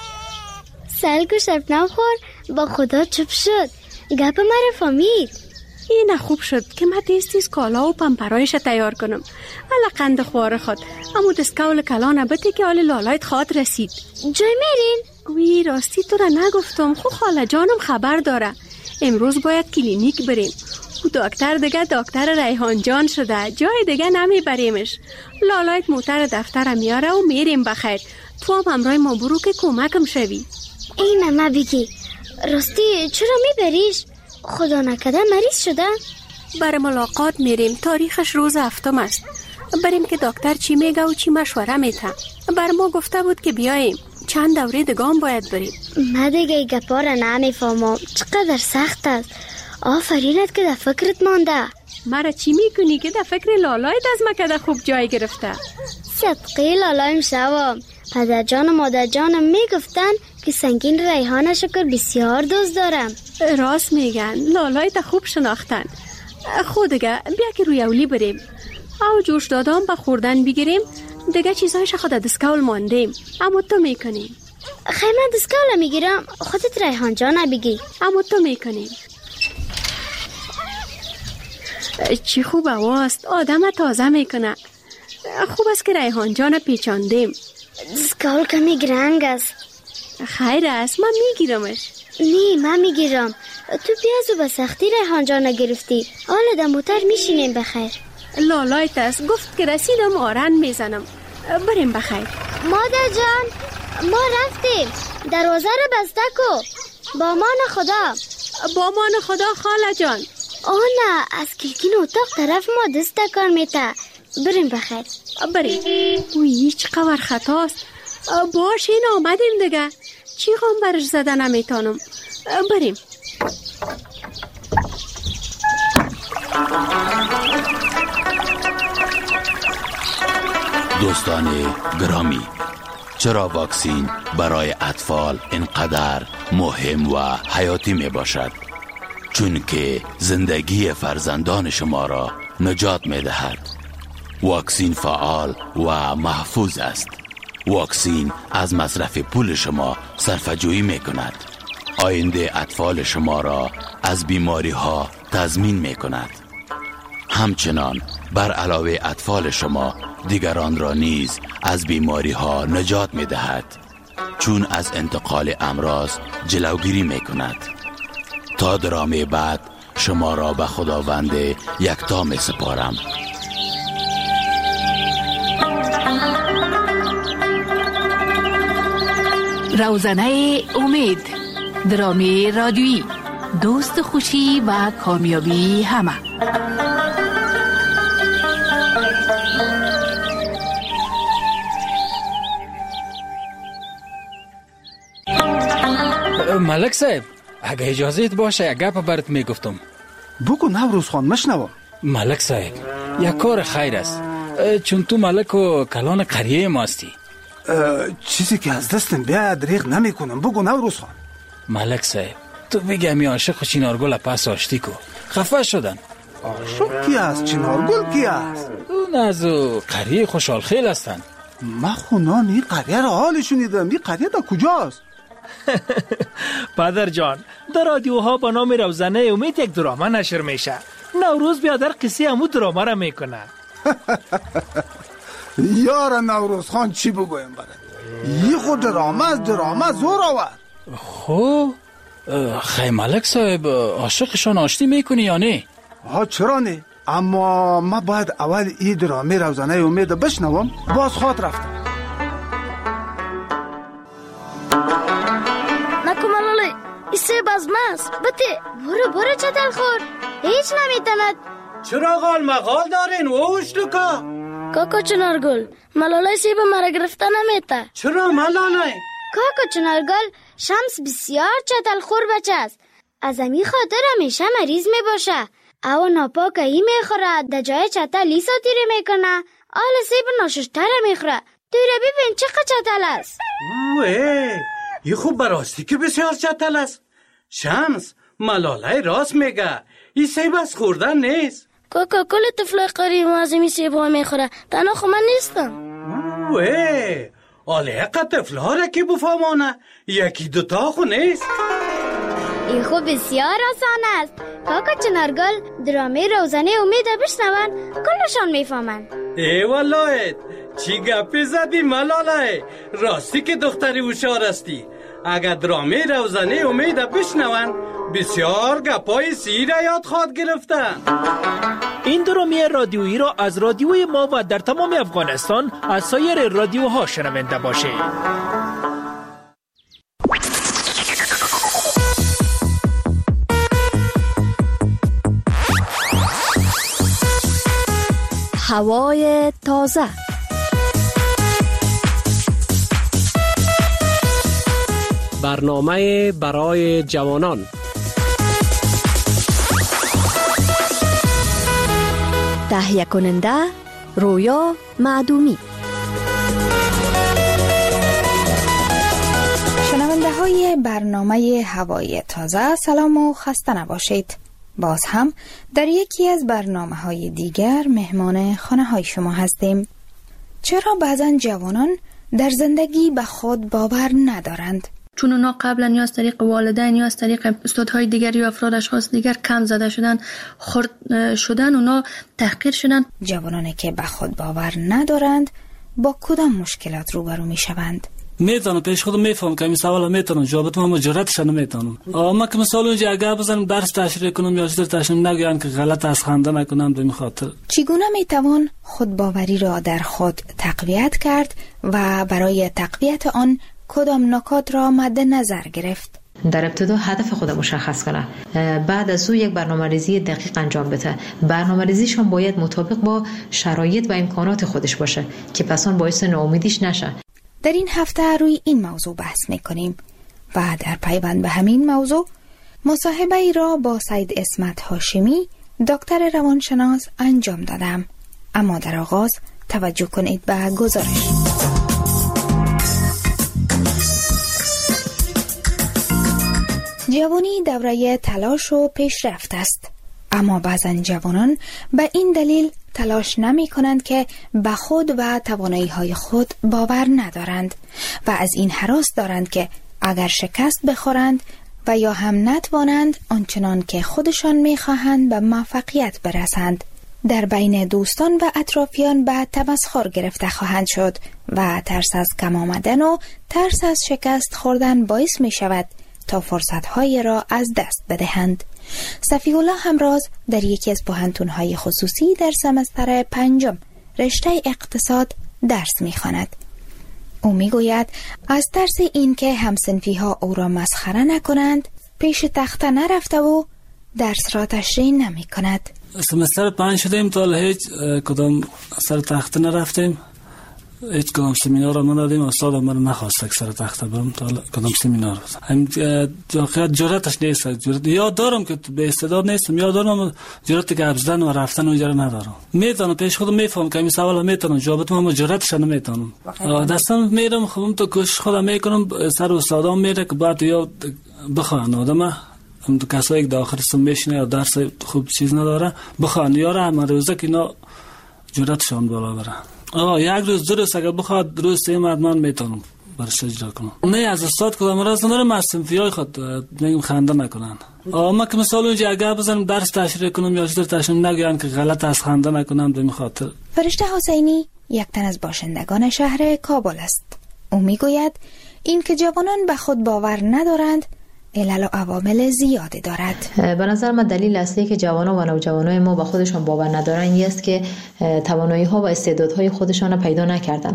سلگو شبنم خور با خدا چوب شد. گپ مرا فهمید. این خوب شد که من تیز تیز کالا و پمپرایش تیار کنم. حالا قند خوار خود امو دستکول کلانه بده که حال لالایت خواد رسید. جای میرین؟ وی راستی تو را نگفتم. خو خاله جانم خبر داره امروز باید کلینیک بریم. او دکتر دیگه دکتر ریحان جان شده، جای دیگه نمیبریمش. لالایت موتر دفتر میاره و میریم بخیر. تو هم همراه ما برو که کمکم شوی. این ما بگی راستی چرا میبریش؟ خدا نکده مریض شده؟ برای ملاقات میریم. تاریخش روز هفتم است. بریم که دکتر چی میگه و چی مشوره میته. بر ما گفته بود که بیاییم. چند دوره دگام باید بریم. من دیگه گپا را نمیفهمم. چقدر سخت است. آفرینت که در فکرت مانده. مرا چی میکنی که در فکر لالایت از مکده خوب جای گرفته؟ صدقی لالایم شوام. پدر جان و مادر جانم میگفتن که سنگین ریحان شکر بسیار دوست دارم. راست میگن. لالایت خوب شناختن. خود دیگه بیا که روی اولی بریم. او جوش دادم با خوردن بگیریم. دیگه چیزایش خود دستکول ماندیم. اما تو میکنیم. خیلی من دستکول میگیرم. خودت ریحان جان بگی. اما تو میکنیم. چی خوب هواست. آدم تازه میکنه. خوب است که ریحان جان پیچاندیم. دستکول کمی گرنگ است. خیر است من میگیرمش. نه من میگیرم. تو پیازو به سختی ریحان جان گرفتی. حالا در موتر میشینیم بخیر. لالایت است گفت که رسیدم آرن میزنم. بریم بخیر. مادر جان ما رفتیم. دروازه رو بسته کو. با مان خدا. با مان خدا خاله جان. آه نه از کلکین اتاق طرف ما دست کار میته. بریم بخیر. بریم. اوی چقدر خطاست. باش این آمدیم دیگه. چی غم برش زده نمیتانم. بریم. دوستان گرامی، چرا واکسین برای اطفال اینقدر مهم و حیاتی می باشد؟ چون که زندگی فرزندان شما را نجات می دهد. واکسین فعال و محفوظ است. واکسین از مصرف پول شما صرفه‌جویی می کند. آینده اطفال شما را از بیماری ها تضمین می کند. همچنان بر علاوه اطفال شما دیگران را نیز از بیماری ها نجات می دهد، چون از انتقال امراض جلوگیری می کند. تا درامه بعد شما را به خداوند یکتا می سپارم. روزنه امید، درامه رادیویی، دوست خوشی و کامیابی همه. ملک صاحب، اگه اجازهت باشه یک گپ برات میگفتم. بگو نوروز خان، مشنوم. ملک صاحب، یک کار خیر است، چون تو ملک و کلان قریه ما هستی. چیزی که از دستم بیاد دریغ نمی کنم. بگو نوروز خان. ملک صاحب، تو بگی همی عاشق چنارگل پس آشتی کو خفه شدن. عاشق کی است؟ چنارگل کی است؟ اون از قریه خوشحال خیل هستن. من خونان این قریه را حال شنیدم. این قریه دا کجاست؟ پدر جان، در رادیوها با نام روزنه امید یک دراما نشر میشه. نوروز بیادر قصه همو دراما را میکنه. یار نوروز خان چی بگویم برد؟ یه خود دراما از دراما زور آورد. خب خیلی ملک صاحب، عاشقشان آشتی میکنی یا نه؟ ها چرا نه؟ اما ما باید اول این دراما روزنه امید بشنوم. باز خواد رفتم. نکمالالی ایسه بازماست. بطه برو برو چطل خور. هیچ نمیتند. چرا غال مغال دارین ووش لکا؟ کاکا چنارگل، ملالای سیب مرا گرفته نمیته. چرا ملالای؟ کاکا چنارگل شمس بسیار چطل خور بچه است. از امی خاطر همیشه مریض می باشه. او ناپاکه ای می خوره. در جای چطل لیسا تیره می کنه. آل سیب ناششتره می خوره. توی ببین چقدر چطل است. اوه ای خوب براستی که بسیار چطل است. شمس، ملالای راست میگه. این سیب از خوردن نیست. کاکا کل طفلای قریب از این سیب ها میخوره. تنها خو من نیستم. اوه آله اقا طفلها را که بفهمانه. یکی دوتا خو نیست. این خو بسیار آسان است. کاکا چنارگل درامه روزنه امید بشنون کلشان میفهمن. ای والله چی گپی زدی ملالای؟ راستی که دختری هوشیار استی. اگر درامه روزنه امید بشنون بسیار گپای سیر یاد خواد گرفتن. این درامه رادیویی را از رادیوی ما و در تمام افغانستان از سایر رادیوها شنونده باشید. هوای تازه. برنامه برای جوانان. تهیه کننده رویا معدومی. شنونده های برنامه هوای تازه، سلام و خسته نباشید. باز هم در یکی از برنامه های دیگر مهمان خانه های شما هستیم. چرا بعضن جوانان در زندگی به خود باور ندارند؟ چون اونا قبلا یا از طریق والدین یا از طریق استادهای دیگر یا افراد اشخاص دیگر کم زده شدن، خرد شدن، اونا تحقیر شدن. جوانانی که به خود باور ندارند با کدام مشکلات روبرو می شوند؟ میتونم پیش خودم میفهم که این سوالا میتونم جوابت ما مجردش نمیتونم. اما که مثلا اونجا اگر بزنم درس تشریح کنم یا چیز تشریح نگویم که غلط از خنده نکنم به این خاطر. چگونه میتوان خودباوری را در خود تقویت کرد و برای تقویت آن کدام نکات را مد نظر گرفت؟ در ابتدا هدف خود مشخص کنه، بعد از او یک برنامه‌ریزی دقیق انجام بده. برنامه‌ریزیش هم باید مطابق با شرایط و امکانات خودش باشه که پس آن باعث ناامیدیش نشه. در این هفته روی این موضوع بحث می‌کنیم و در پیوند به همین موضوع مصاحبه ای را با سید اسمت هاشمی، دکتر روانشناس انجام دادم. اما در آغاز توجه کنید به گزارش. جوانی دوره تلاش و پیشرفت است، اما بعضا جوانان به این دلیل تلاش نمی کنند که به خود و توانایی های خود باور ندارند و از این هراس دارند که اگر شکست بخورند و یا هم نتوانند آنچنان که خودشان می خواهند به موفقیت برسند، در بین دوستان و اطرافیان به تمسخر گرفته خواهند شد و ترس از کم آمدن و ترس از شکست خوردن باعث می شود تا فرصت‌های را از دست بدهند. صفی الله همراز در یکی از پوهنتون‌های خصوصی در سمستر پنجم رشته اقتصاد درس می‌خواند. او میگوید از ترس این که همسنفی ها او را مسخره نکنند پیش تخته نرفته و درس را تشریح نمی کند. سمستر پنج شدیم تا هیچ کدام سر تخته نرفتیم، هیچ کدام سمینار را ندادیم. استاد ما رو نخواست که سر تخته برم تا کدام سمینار هم واقعیت جرأتش نیست. جرأت یاد دارم که به استعداد نیستم، یاد دارم جرأت که ابزدن و رفتن اونجا رو ندارم. میتونم پیش خودم میفهم که این سوال میتونم جوابت ما جرأتش نمیتونم. دستم میرم خودم تو کوشش خودم میکنم، سر استادام میره که بعد یاد بخوان آدم هم تو کسایی که داخل سم میشینه یا درس خوب چیز نداره بخوان یاره همه روزه که اینا جرأتشان بالا بره. آه یک روز دو روز اگر بخواد روز سه مرد من میتونم برش اجرا کنم. نه از استاد کدام راز ندارم، از صنفیای خود میگم خنده نکنن. آه ما که مثال اونجا اگر بزنم درس تشریح کنم یا چیز تشریح نگوین که غلط از خنده نکنم به خاطر. فرشته حسینی یک تن از باشندگان شهر کابل است. او میگوید این که جوانان به خود باور ندارند علل و عوامل زیادی دارد. به نظر من دلیل اصلی که جوانان و نوجوانای ما به خودشان باور ندارن این است که توانایی ها و استعدادهای خودشان را پیدا نکردن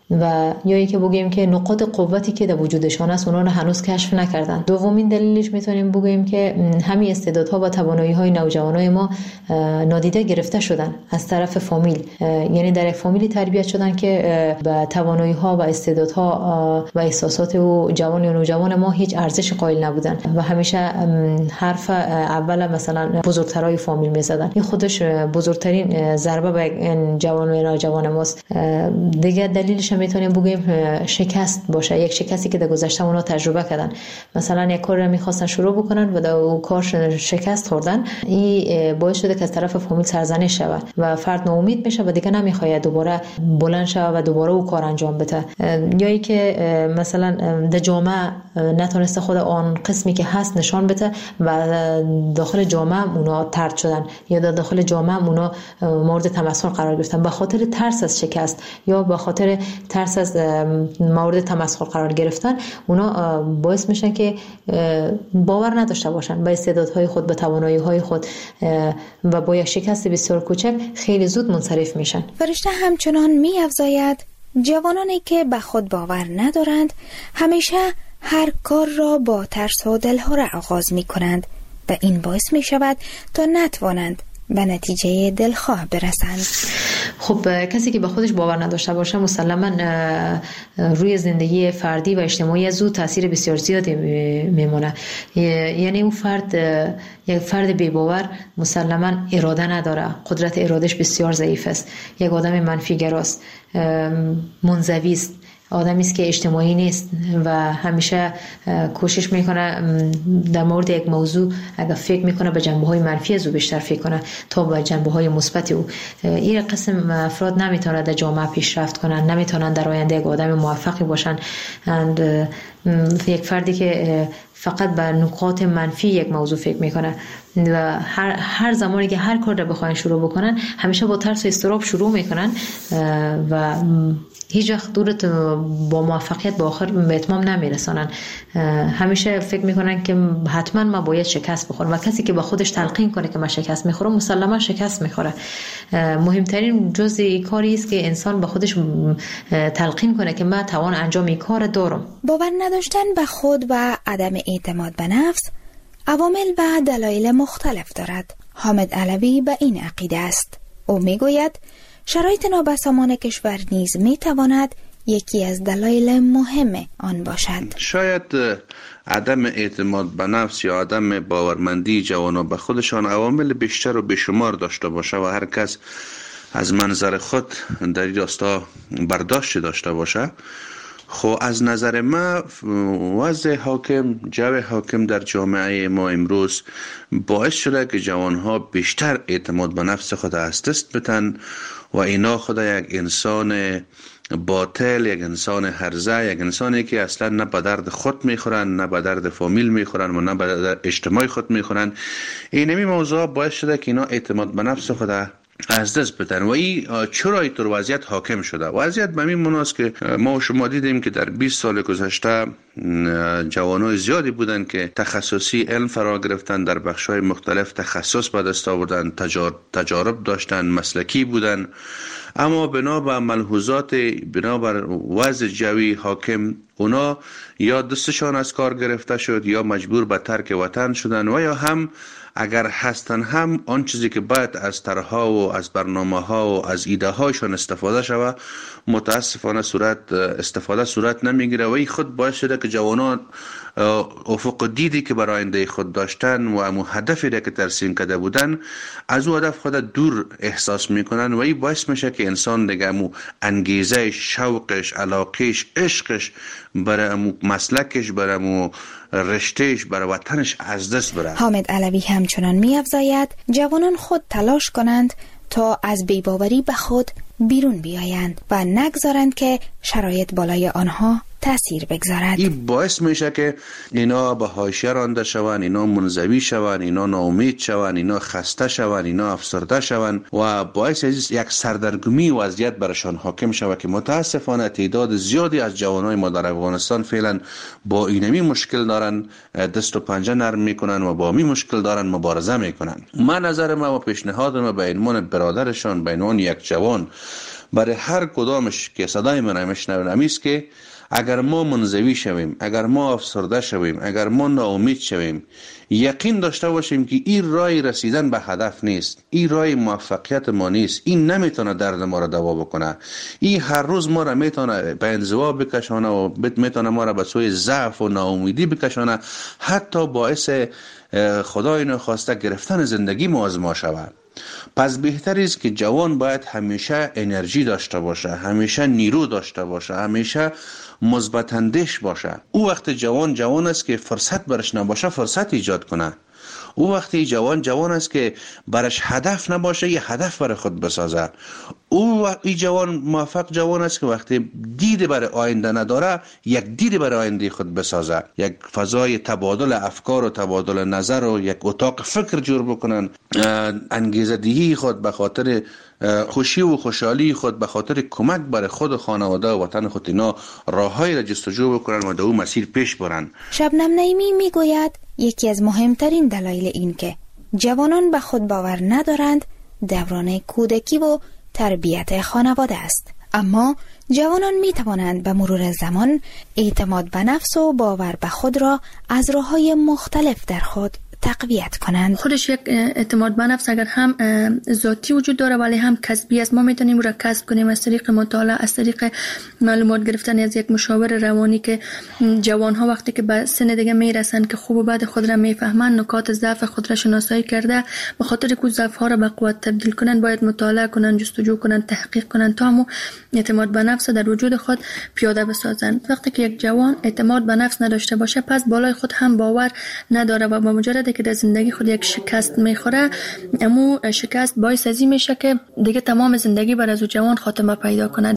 و یا اینکه بگیم که نقاط قوتی که در وجودشان است اونا رو هنوز کشف نکردن. دومین دلیلش میتونیم بگیم که همین استعدادها و توانایی‌های نوجوانای ما نادیده گرفته شدن از طرف فامیل، یعنی در یک فامیلی تربیت شدن که به توانایی‌ها و استعدادها و احساسات و جوان و نوجوان ما هیچ ارزش قائل نبودن و همیشه حرف اول مثلا بزرگترای فامیل میزدن. این خودش بزرگترین ضربه به جوان و نوجوان ماست. دیگه دلیلش میتونیم بگیم شکست باشه، یک شکستی که در گذشته اونا تجربه کردن. مثلا یک کار رو میخواستن شروع بکنن و در اون کار شکست خوردن، این باعث شده که از طرف فامیل سرزنش شود و فرد ناامید میشه و دیگه نمیخواد دوباره بلند شود و دوباره اون کار انجام بده. یا ای که مثلا در جامعه نتونسته خود آن قسمی که هست نشان بده و داخل جامعه اونا طرد شدن یا در داخل جامعه اونا مورد تمسخر قرار گرفتن به خاطر ترس از شکست یا به خاطر ترس از مورد تمسخر قرار گرفتن. اونا باعث میشن که باور نداشته باشن به استعدادهای خود، به توانایی‌های خود و با یک شکست بسیار کوچک خیلی زود منصرف میشن. فرشته همچنان می‌افزاید جوانانی که به خود باور ندارند همیشه هر کار را با ترس و دلهره آغاز می‌کنند و این باعث می‌شود تا نتوانند به نتیجه دلخواه برسند. خب کسی که به خودش باور نداشته باشه مسلما روی زندگی فردی و اجتماعی از او تاثیر بسیار زیادی میمونه. یعنی اون فرد یک فرد بی باور مسلما اراده نداره، قدرت ارادش بسیار ضعیف است، یک آدم منفی گراست، منزوی است، آدمی است که اجتماعی نیست و همیشه کوشش میکنه در مورد یک موضوع اگر فکر میکنه به جنبه‌های منفی از او بیشتر فکر کنه تا به جنبه‌های مثبت او. این قسم افراد نمیتونن در جامعه پیشرفت کنن، نمیتونن در آینده یک آدم موفقی باشن. اند یک فردی که فقط به نکات منفی یک موضوع فکر میکنه و هر هر زمانی که هر کار رو بخواین شروع بکنن همیشه با ترس و اضطراب شروع میکنن و هیچ وقت دورت با موفقیت به آخر به اتمام نمیرسانن. همیشه فکر میکنن که حتما ما باید شکست بخورم و کسی که با خودش تلقین کنه که من شکست میخورم مسلما شکست میخوره. مهمترین جزء کاری است که انسان با خودش تلقین کنه که من توان انجام این کار دارم. باور نداشتن به خود و عدم اعتماد به نفس عوامل و دلایل مختلف دارد. حامد علوی به این عقیده است. او میگوید شرایط نابسامان کشور نیز میتواند یکی از دلایل مهم آن باشد. شاید عدم اعتماد به نفس یا عدم باورمندی جوانان به خودشان عوامل بیشتر و بیشمار داشته باشه و هر کس از منظر خود در این راستا برداشت داشته باشه. خب از نظر ما وضع حاکم، جو حاکم در جامعه ما امروز باعث شده که جوانها بیشتر اعتماد به نفس خود از دست بدن و اینا خود یک انسان باطل، یک انسان هرزه، یک انسانی که اصلا نه به درد خود میخورن، نه به درد فامیل میخورن و نه به درد اجتماع خود میخورن. اینمی موضوع باعث شده که اینا اعتماد به نفس خود از دست بدن. و این چرا اینطور وضعیت حاکم شده؟ وضعیت به این مناست که ما و شما دیدیم که در بیست سال گذشته جوانای زیادی بودن که تخصصی علم فرا گرفتن، در بخش‌های مختلف تخصص به دست آوردن، تجارب داشتن، مسلکی بودن، اما بنا به ملحوظات، بنا بر وضع جوی حاکم، اونا یا دستشان از کار گرفته شد یا مجبور به ترک وطن شدن و یا هم اگر هستن هم آن چیزی که باید از طرح‌ها و از برنامه‌ها و از ایده هایشان استفاده شود متاسفانه صورت استفاده صورت نمیگیره و این خود باعث شده که جوانان افق دیدی که برای آینده خود داشتن و امو هدفی را که ترسیم کرده بودن از او هدف خود دور احساس میکنن و این باعث میشه که انسان دیگه امو انگیزه، شوقش، علاقش، عشقش برای امو مسلکش، برای امو رشتهش، برای وطنش از دست بره. حامد علوی همچنان می‌افزاید جوانان خود تلاش کنند تا از بی‌باوری به خود بیرون بیایند و نگذارند که شرایط بالای آنها تأثیر بگذارد. این باعث میشه که اینا به حاشیه رانده شوند، اینا منزوی شوند، اینا ناامید شوند، اینا خسته شوند، اینا افسرده شوند و باعث از یک سردرگمی وضعیت برشان حاکم شود که متاسفانه تعداد زیادی از جوانای ما در افغانستان فعلا با اینمی مشکل دارن، دست و پنجه نرم میکنن و با می مشکل دارن مبارزه میکنن. من نظر ما و پیشنهاد ما به عنوان برادرشان، به عنوان یک جوان، برای هر کدامش که صدای من میشنوه امیست که اگر ما منزوی شویم، اگر ما افسرده شویم، اگر ما ناامید شویم، یقین داشته باشیم که این راه رسیدن به هدف نیست، این راه موفقیت ما نیست، این نمیتونه درد ما را دوا بکنه، این هر روز ما را میتونه به انزوا بکشانه و میتونه ما را به سوی ضعف و ناامیدی بکشانه، حتی باعث خدای نخواسته گرفتن زندگی ما از ما شود. پس بهتر است که جوان باید همیشه انرژی داشته باشه، همیشه نیرو داشته باشه، همیشه مثبت اندیش باشه. او وقت جوان جوان است که فرصت برش نباشه فرصت ایجاد کنه. او وقتی جوان جوان است که برش هدف نباشه یه هدف برای خود بسازه. او این جوان موفق جوان است که وقتی دید برای آینده نداره یک دید برای آینده خود بسازه، یک فضای تبادل افکار و تبادل نظر و یک اتاق فکر جور بکنن، انگیزه دهی خود به خاطر خوشی و خوشحالی خود به خاطر کمک برای خود و خانواده و وطن خود اینا راههایی را جستجو بکنن و در اون مسیر پیش برن. شبنم نعیمی میگوید یکی از مهمترین دلایل این که جوانان به خود باور ندارند دوران کودکی و تربیت خانواده است. اما جوانان می توانند به مرور زمان اعتماد به نفس و باور به خود را از راه‌های مختلف در خود تقویت کنند. خودش یک اعتماد به نفس اگر هم ذاتی وجود داره ولی هم کسبی است. ما میتونیم را کسب کنیم از طریق مطالعه، از طریق معلومات گرفتن از یک مشاور روانی که جوان ها وقتی که به سن دیگه میرسن که خوب و بد خود را میفهمن، نکات ضعف خود را شناسایی کرده، به خاطر که ضعف ها را به قوت تبدیل کنن باید مطالعه کنن، جستجو کنن، تحقیق کنن تا همو اعتماد به نفس در وجود خود پیاده بسازن. وقتی که یک جوان اعتماد به نفس نداشته باشه پس بالای خود هم باور نداره و با مجرد که در زندگی خود یک شکست میخوره، امو شکست باعث ازی میشه که دیگه تمام زندگی بر از جوان خاتمه پیدا کنند.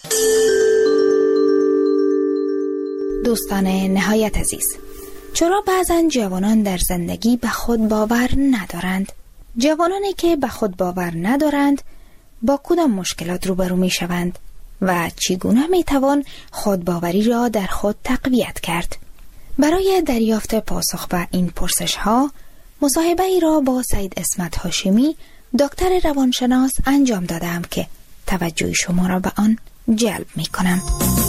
دوستان نهایت عزیز، چرا بعضا جوانان در زندگی به خود باور ندارند؟ جوانانی که به خود باور ندارند با کدام مشکلات روبرو میشوند و چگونه میتوان خودباوری را در خود تقویت کرد؟ برای دریافت پاسخ به این پرسش ها مصاحبه ای را با سید اسمت هاشمی دکتر روانشناس انجام دادم که توجه شما را به آن جلب می کنم.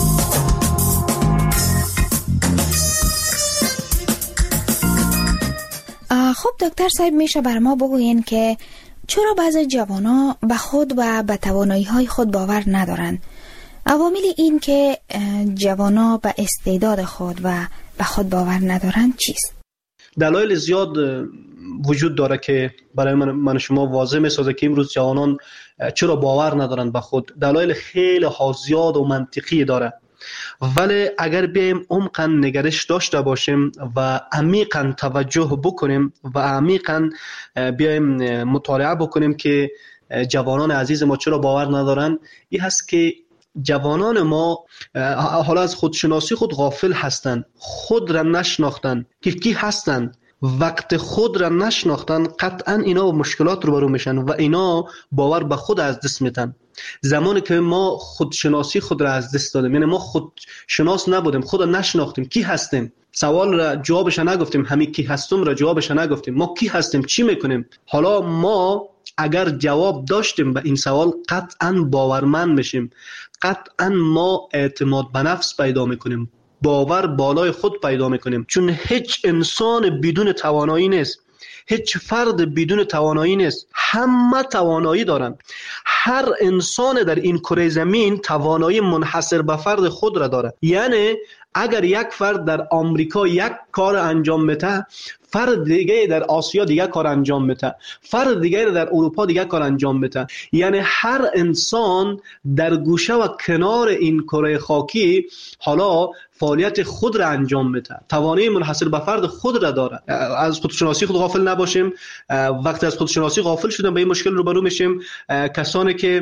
خب دکتر صاحب، میشه بر ما بگوین که چرا بعضی جوانا به خود و به توانایی های خود باور ندارند؟ عوامل این که جوانا به استعداد خود و به خود باور ندارند چیست؟ دلایل زیاد وجود داره که برای من, من شما واضح میسازه که امروز جوانان چرا باور ندارند به خود. دلایل خیلی زیاد و منطقی داره، ولی اگر بیایم عمقاً نگرش داشته باشیم و عمیقاً توجه بکنیم و عمیقاً بیایم مطالعه بکنیم که جوانان عزیز ما چرا باور ندارند، این هست که جوانان ما حالا از خودشناسی خود غافل هستند، خود را نشناختند که کی هستند وقت خود را نشناختن قطعا اینا با مشکلات روبرو میشن و اینا باور به خود از دست میدن. زمانی که ما خودشناسی خود را از دست دادیم، یعنی ما خودشناس نبودیم، خود را نشناختیم، کی هستیم، سوال را جوابش نگفتیم، همین کی هستم را جوابش نگفتیم، ما کی هستیم، چی میکنیم. حالا ما اگر جواب داشتیم به این سوال قطعا باورمند میشیم، قطعا ما اعتماد به نفس پیدا میکنیم، باور بالای خود پیدا میکنیم. چون هیچ انسان بدون توانایی نیست، هیچ فرد بدون توانایی نیست، همه توانایی دارن. هر انسان در این کره زمین توانایی منحصر به فرد خود را داره. یعنی اگر یک فرد در آمریکا یک کار انجام میده، فرد دیگه در آسیا دیگه کار انجام میده، فرد دیگه در اروپا دیگه کار انجام میده. یعنی هر انسان در گوشه و کنار این کره خاکی حالا فعالیت خود را انجام میده، توانایی منحصر به فرد خود را داره. از خودشناسی خود غافل نباشیم. وقتی از خودشناسی غافل شدیم به این مشکل روبرو میشیم. کسانی که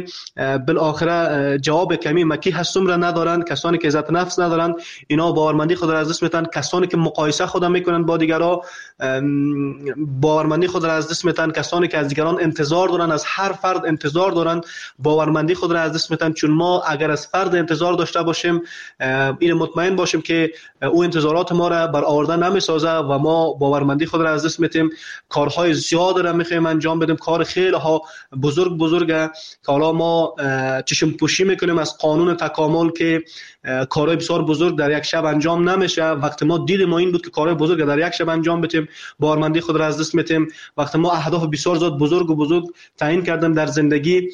بالاخره جواب کمی مکی هستم را ندارن، کسانی که عزت نفس ندارن، اینا باورمندی خود را از دست میدن. کسانی که مقایسه خود میکنن با دیگران، باورمندی خود را از دست میدن. کسانی که از دیگران انتظار دارن، از هر فرد انتظار دارن، باورمندی خود را از دست میدن. چون ما اگر از فرد انتظار داشته باشیم، این مطمئن باشیم که او انتظارات ما را برآورده نمیسازه و ما باورمندی خود را از دست میدیم. کارهای زیاد را میخوایم انجام بدیم، کار خیلی ها بزرگ بزرگه که حالا ما چشم پوشی میکنیم از قانون تکامل که کارهای بسیار بزرگ در یک شب انجام نمیشه. وقتی ما دید ما این بود که کارهای بزرگ در یک شب انجام بدیم، باورمندی خود را از دست میدیم. وقتی ما اهداف بسیار زیاد بزرگ و بزرگ تعیین کردیم در زندگی،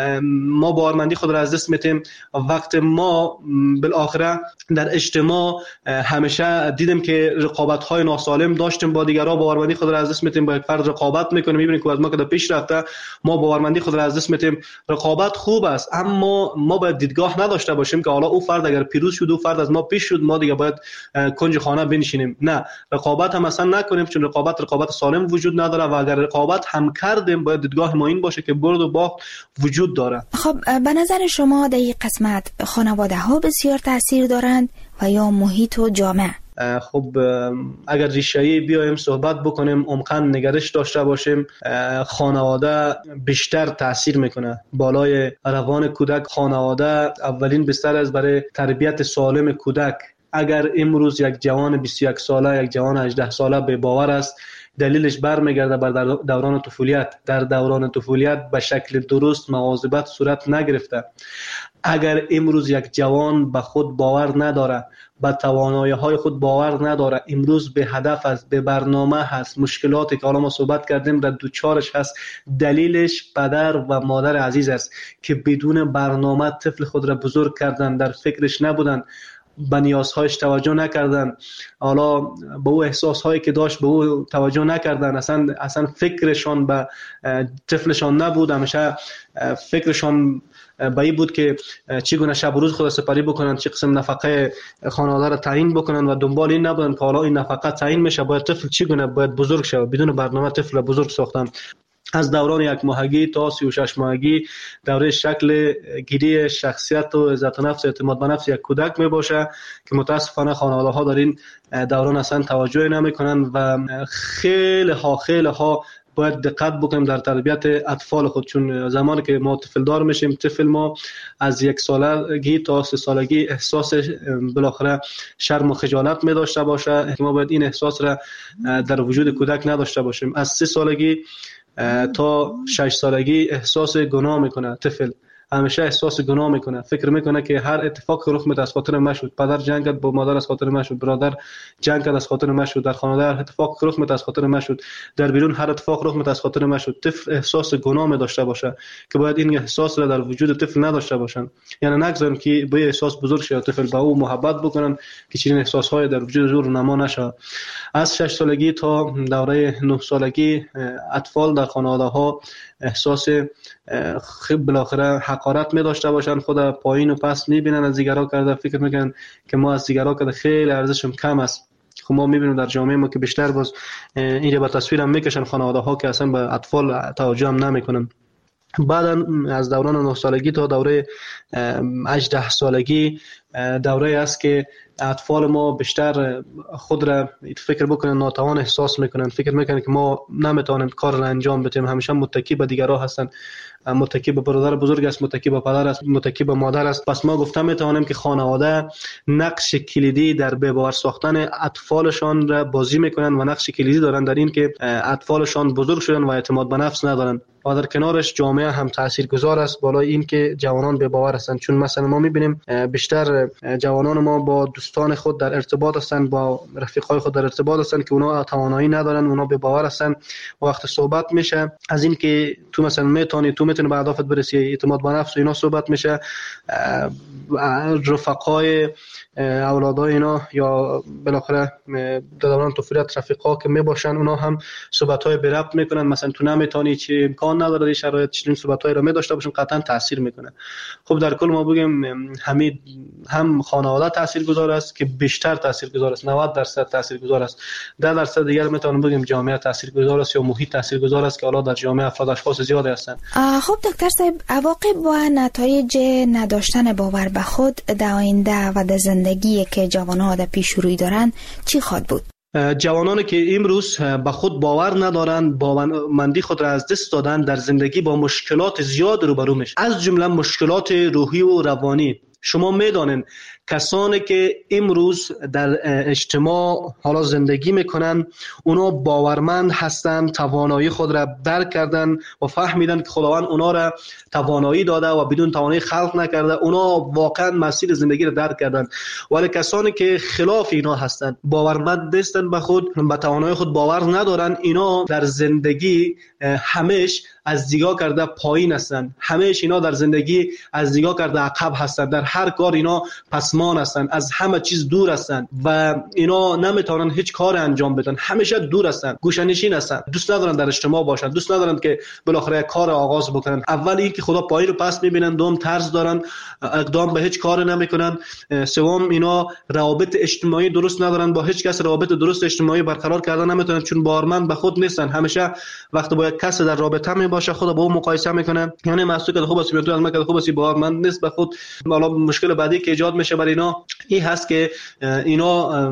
ما باورمندی خود را از دست میدیم. وقتی ما بالاخره در اجتماع همیشه دیدیم که رقابت های ناسالم داشتیم با دیگران، باورمندی خود را از دست میدیم. با یک فرد رقابت میکنیم، میبینیم که از ما که در پیش رفته، ما باورمندی خود را از دست میدیم. رقابت خوب است، اما ما باید دیدگاه نداشته باشیم که حالا او فرد اگر پیروز شد، او فرد از ما پیش شد، ما دیگه باید کنج خانه بنشینیم. نه، رقابت هم اصلا نکنیم، چون رقابت رقابت سالم وجود نداره و اگر رقابت هم کردیم باید دیدگاه ما این باشه که برد و باخت وجود داره. خب به نظر شما در این قسمت خانواده ها بسیار تاثیر دارند و یا محیط و جامعه؟ خب اگر ریشه‌ای بیایم صحبت بکنیم، عمقاً نگرش داشته باشیم، خانواده بیشتر تاثیر میکنه بالای روان کودک. خانواده اولین بستر است برای تربیت سالم کودک. اگر امروز یک جوان بیست و یک ساله، یک جوان هجده ساله به باور است، دلیلش برمیگرده بر دوران طفولیت. در دوران طفولیت به شکل درست مواظبت صورت نگرفته. اگر امروز یک جوان به خود باور نداره، به توانایی‌های خود باور نداره، امروز به هدف است، به برنامه هست، مشکلاتی که حالا ما صحبت کردیم در دوچارش هست، دلیلش پدر و مادر عزیز است که بدون برنامه طفل خود را بزرگ کردن، در فکرش نبودن، به نیازهایش توجه نکردن، حالا به او احساسهایی که داشت به او توجه نکردن، اصلا اصلا فکرشان به طفلشان نبود. همیشه فکرشان به این بود که چگونه شب و روز خود سپری بکنن، چه قسم نفقه خانواده را تعیین بکنن و دنبال این نبودن که حالا این نفقه تعیین میشه، باید طفل چگونه باید بزرگ شه. بدون برنامه طفل را بزرگ ساختن. از دوران یک ماهگی تا سی و شش ماهگی دوره شکل گیری شخصیت و عزت نفس و اعتماد به نفس یک کودک می باشه که متاسفانه خانواده ها در این دوران اصلا توجه نمی کنن و خیلی ها خیلی ها باید دقت بکنیم در تربیت اطفال خود. چون زمانی که ما طفل دار میشیم، طفل ما از یک سالگی تا سه سالگی احساس بالاخره شرم و خجالت می داشته باشه. ما باید این احساس را در وجود کودک نداشته باشیم. از سه سالگی تا شش سالگی احساس گناه میکنه طفل، همیشه احساس گناه میکنه، فکر میکنه که هر اتفاق که رخ میده از خاطر من شد، پدر جنگ کرد با مادر از خاطر من شد، برادر جنگ کرد از خاطر من شد، در خانواده هر اتفاق که رخ میده از خاطر من شد، در بیرون هر اتفاق رخ میده از خاطر من شد. طفل احساس گناه می داشته باشه که باید این احساس را در وجود طفل نداشته باشن. یعنی نگذارن که با احساس بزرگ شه، طفل با او محبت بکنن که چنین احساسهای در وجود زور نما نشه. از شش سالگی تا دوره نه سالگی اطفال در خانواده ها احساس خب بالاخره حقارت می داشته باشن، خود پایین و پس می بینن، از دیگران کرده فکر میکنن که ما از دیگران کرده خیلی ارزشم کم است. خب ما می بینیم در جامعه ما که بیشتر باز این رو به تصویر هم میکشن خانواده ها که اصلا به اطفال توجه هم نمیکنن. بعد از دوران نه سالگی تا دوره هجده سالگی دوره است که اطفال ما بیشتر خود را فکر بکنن ناتوان احساس میکنن، فکر میکنن که ما نمیتونیم کار را انجام بدیم، همیشه متکی به دیگرها هستن، متکی به برادر بزرگ است، متکی به پدر است، متکی به مادر است. پس ما گفتم میتوانیم که خانواده نقش کلیدی در به باور ساختن اطفالشان را بازی میکنن و نقش کلیدی دارن در این که اطفالشان بزرگ شدن و اعتماد به نفس ندارن. و در کنارش جامعه هم تاثیرگذار است بالای این که جوانان به باور هستند، چون مثلا ما میبینیم بیشتر جوانان ما با دوستان خود در ارتباط هستند، با رفیقای خود در ارتباط هستند که اونا توانایی ندارن، اونا به باور هستند. وقت صحبت میشه از این که تو مثلا میتونی تو میتونی به اهدافت برسی، اعتماد به نفس و اینا صحبت میشه، رفقای اولادای اینا یا بالاخره در دوران طفولیت رفیقا که میباشن اونا هم صحبت‌های به ربط میکنن، مثلا تو نمیتونی چی امکان نداره شرایط چنین صحبت‌های رو می‌داشته باشن، قطعا تاثیر میکنه. خب در کل ما بگیم همین هم خانواده تاثیرگذار است که بیشتر تاثیرگذار است، نود درصد تاثیرگذار است، ده درصد دیگر میتونیم بگیم جامعه تاثیرگذار است یا محیط تاثیرگذار است که حالا در جامعه افراد اشخاص زیادی هستند. خب دکتر صاحب، عواقب و نتایج نداشتن باور به خود در آینده و در زندگی که جوان‌ها در پیش روی دارن چی خواهد بود؟ جوانانی که امروز به خود باور ندارند، باورمندی خود را از دست دادن، در زندگی با مشکلات زیاد روبرو میشن، از جمله مشکلات روحی و روانی. شما میدانین کسانی که امروز در اجتماع حالا زندگی میکنن اونا باورمند هستند، توانایی خود را درک کردن و فهمیدن که خداوند اونا را توانایی داده و بدون توانایی خلق نکرده، اونا واقعا مسیر زندگی را درک کردن. ولی کسانی که خلاف اینا هستند، باورمند نیستن به خود، به توانایی خود باور ندارن، اینا در زندگی همیش از دیگاه کرده پایین هستند، همیش اینا در زندگی از دیگاه کرده عقب هستند، در هر کار اینا پسمان هستند، از همه چیز دور هستند و اینا نمیتونن هیچ کار انجام بدن، همیشه دور هستند، گوشه‌نشین هستند، دوست ندارن در اجتماع باشن، دوست ندارن که بالاخره کار آغاز بکنن. اول این که خدا پایین رو پس میبینن، دوم طرز دارن، اقدام به هیچ کار نمیکنن، سوم اینا روابط اجتماعی درست ندارن، با هیچ کس روابط درست اجتماعی برقرار کردن نمیتونن، چون باورمند به خود نیستن. همیشه وقتی با یک کس در رابطه می باشه خود با اون مقایسه میکنه، یعنی محسوب که خوب است تو از من که خوب است، باورمند نیست به خود. حالا مشکل بعدی که ایجاد میشه برای اینا این هست که اینا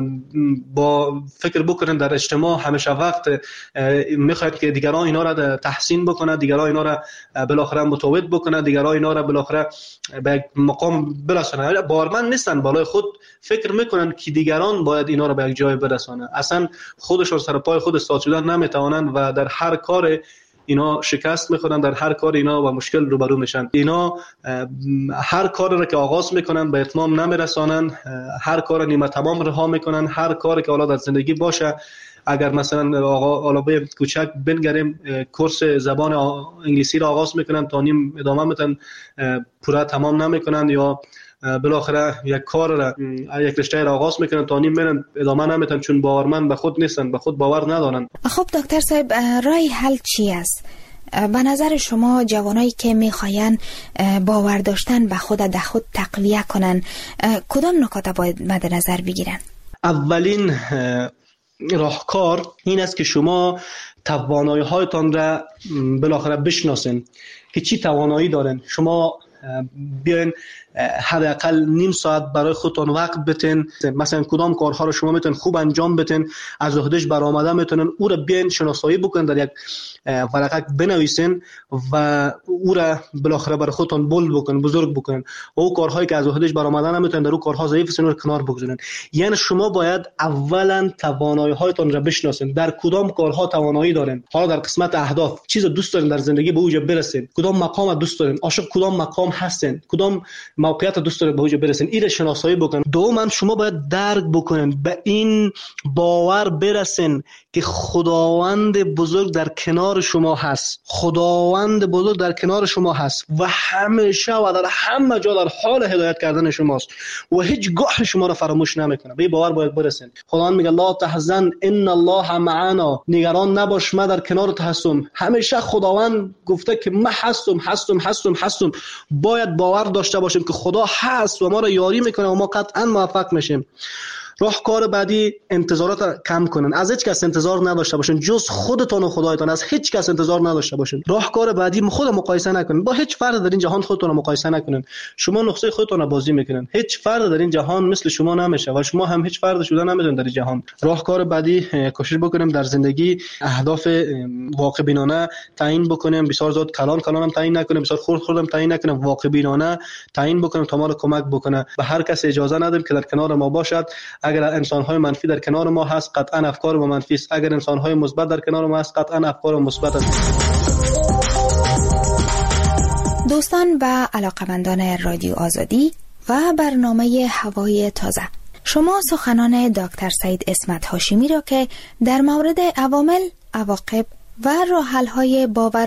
با فکر بکنن در اجتماع همیشه وقت میخواد که دیگران اینا را تحسین بکنه، دیگران اینا را بالاخره متواضع بکنه، دیگران اینا را بالاخره به مقام برسونه. باورمند نیستن، بالای خود فکر میکنن که دیگران باید اینا را به یک جای برسونه، اصلا خودشون سر پای خود استاد شدن نمیتوانن و در هر کار اینا شکست میخورن، در هر کار اینا با مشکل روبرو میشن. اینا هر کار را که آغاز میکنن به اتمام نمیرسانن، هر کار نیمه تمام رها میکنن. هر کاری که حالا در زندگی باشه، اگر مثلا آقا علاوه کوچک بنگریم کورس زبان انگلیسی را آغاز میکنن تا نیم ادامه میدن، پورا تمام نمیکنن، یا بالاخره یک کار را یک رشته را آغاز میکنن تا نیم میرن ادامه نمیدن، چون باورمند به خود نیستن، به خود باور ندارن. خب دکتر صاحب، رای حل چی است؟ به نظر شما جوانایی که میخواین باور داشتن به خود در خود تقویه کنن کدام نکات باید مد نظر بگیرن؟ اولین راهکار این است که شما توانایی هایتان را بالاخره بشناسین که چی توانایی دارن. شما بیاین حداقل نیم ساعت برای خودتون وقت بتین، مثلا کدام کارها رو شما میتونین خوب انجام بدین، از عهدهش برآمده میتونن او رو بیاین شناسایی بکنین، در یک ورقه بنویسین و او رو بالاخره برای خودتون بولد بکنین، بزرگ بکنین. و او کارهایی که از عهدهش برآمده نمیتونن، در او کارها ضعیف هستن، رو کنار بگذارین. یعنی شما باید اولا توانایی هایتون رو بشناسین، در کدام کارها توانایی دارین. حالا در قسمت اهداف چیز دوست دارین در زندگی به اوج برسین، کدام مقام دوست دارین، عاشق کدام مقام هستین، کدام موقعیت دوست دارین به اوج برسین، این شناسایی بکنین. دوما شما باید درک بکنین، به این باور برسین که خداوند بزرگ در کنار شما هست، خداوند بزرگ در کنار شما هست و همیشه و در همه جا در حال هدایت کردن شماست و هیچ گاه شما را فراموش نمیکنه. به باور باید برسین. خداوند میگه لا تحزن ان الله معنا، نگران نباش من در کنارت هستم. همیشه خداوند گفته که من هستم هستم هستم هستم. باید باور داشته باشیم که خدا هست و ما را یاری میکنه و ما قطعا موفق میشیم. راهکار بعدی انتظارات کم کنن، از هیچ کس انتظار نداشته باشین جز خودتون و خدایتان، از هیچ کس انتظار نداشته باشین. راهکار بعدی خود مقایسه نکنین، با هیچ فرد در این جهان خودتون مقایسه نکنین. شما نقطه خودتون رو بازی میکنین، هیچ فرد در این جهان مثل شما نمیشه و شما هم هیچ فرد شده نمیتونین در این جهان. راهکار بعدی کوشش بکنیم در زندگی اهداف واقع بینانه تعیین بکنیم، بسیار زیاد کلان کلان هم تعیین نکنیم، بسیار خرد خرد هم تعیین نکنیم، واقع بینانه تعیین بکنیم تا ما رو کمک بکنه. به هر کس اجازه ندیم که در کنار ما باشد. اگر انسان های منفی در کنار ما هست قطعا افکار ما منفی است، اگر انسان های مثبت در کنار ما هست قطعا افکار مثبت است. دوستان و علاقمندان رادیو آزادی و برنامه هوای تازه، شما سخنان دکتر سعید اسمت هاشمی را که در مورد عوامل، عواقب و راه‌حل‌های باور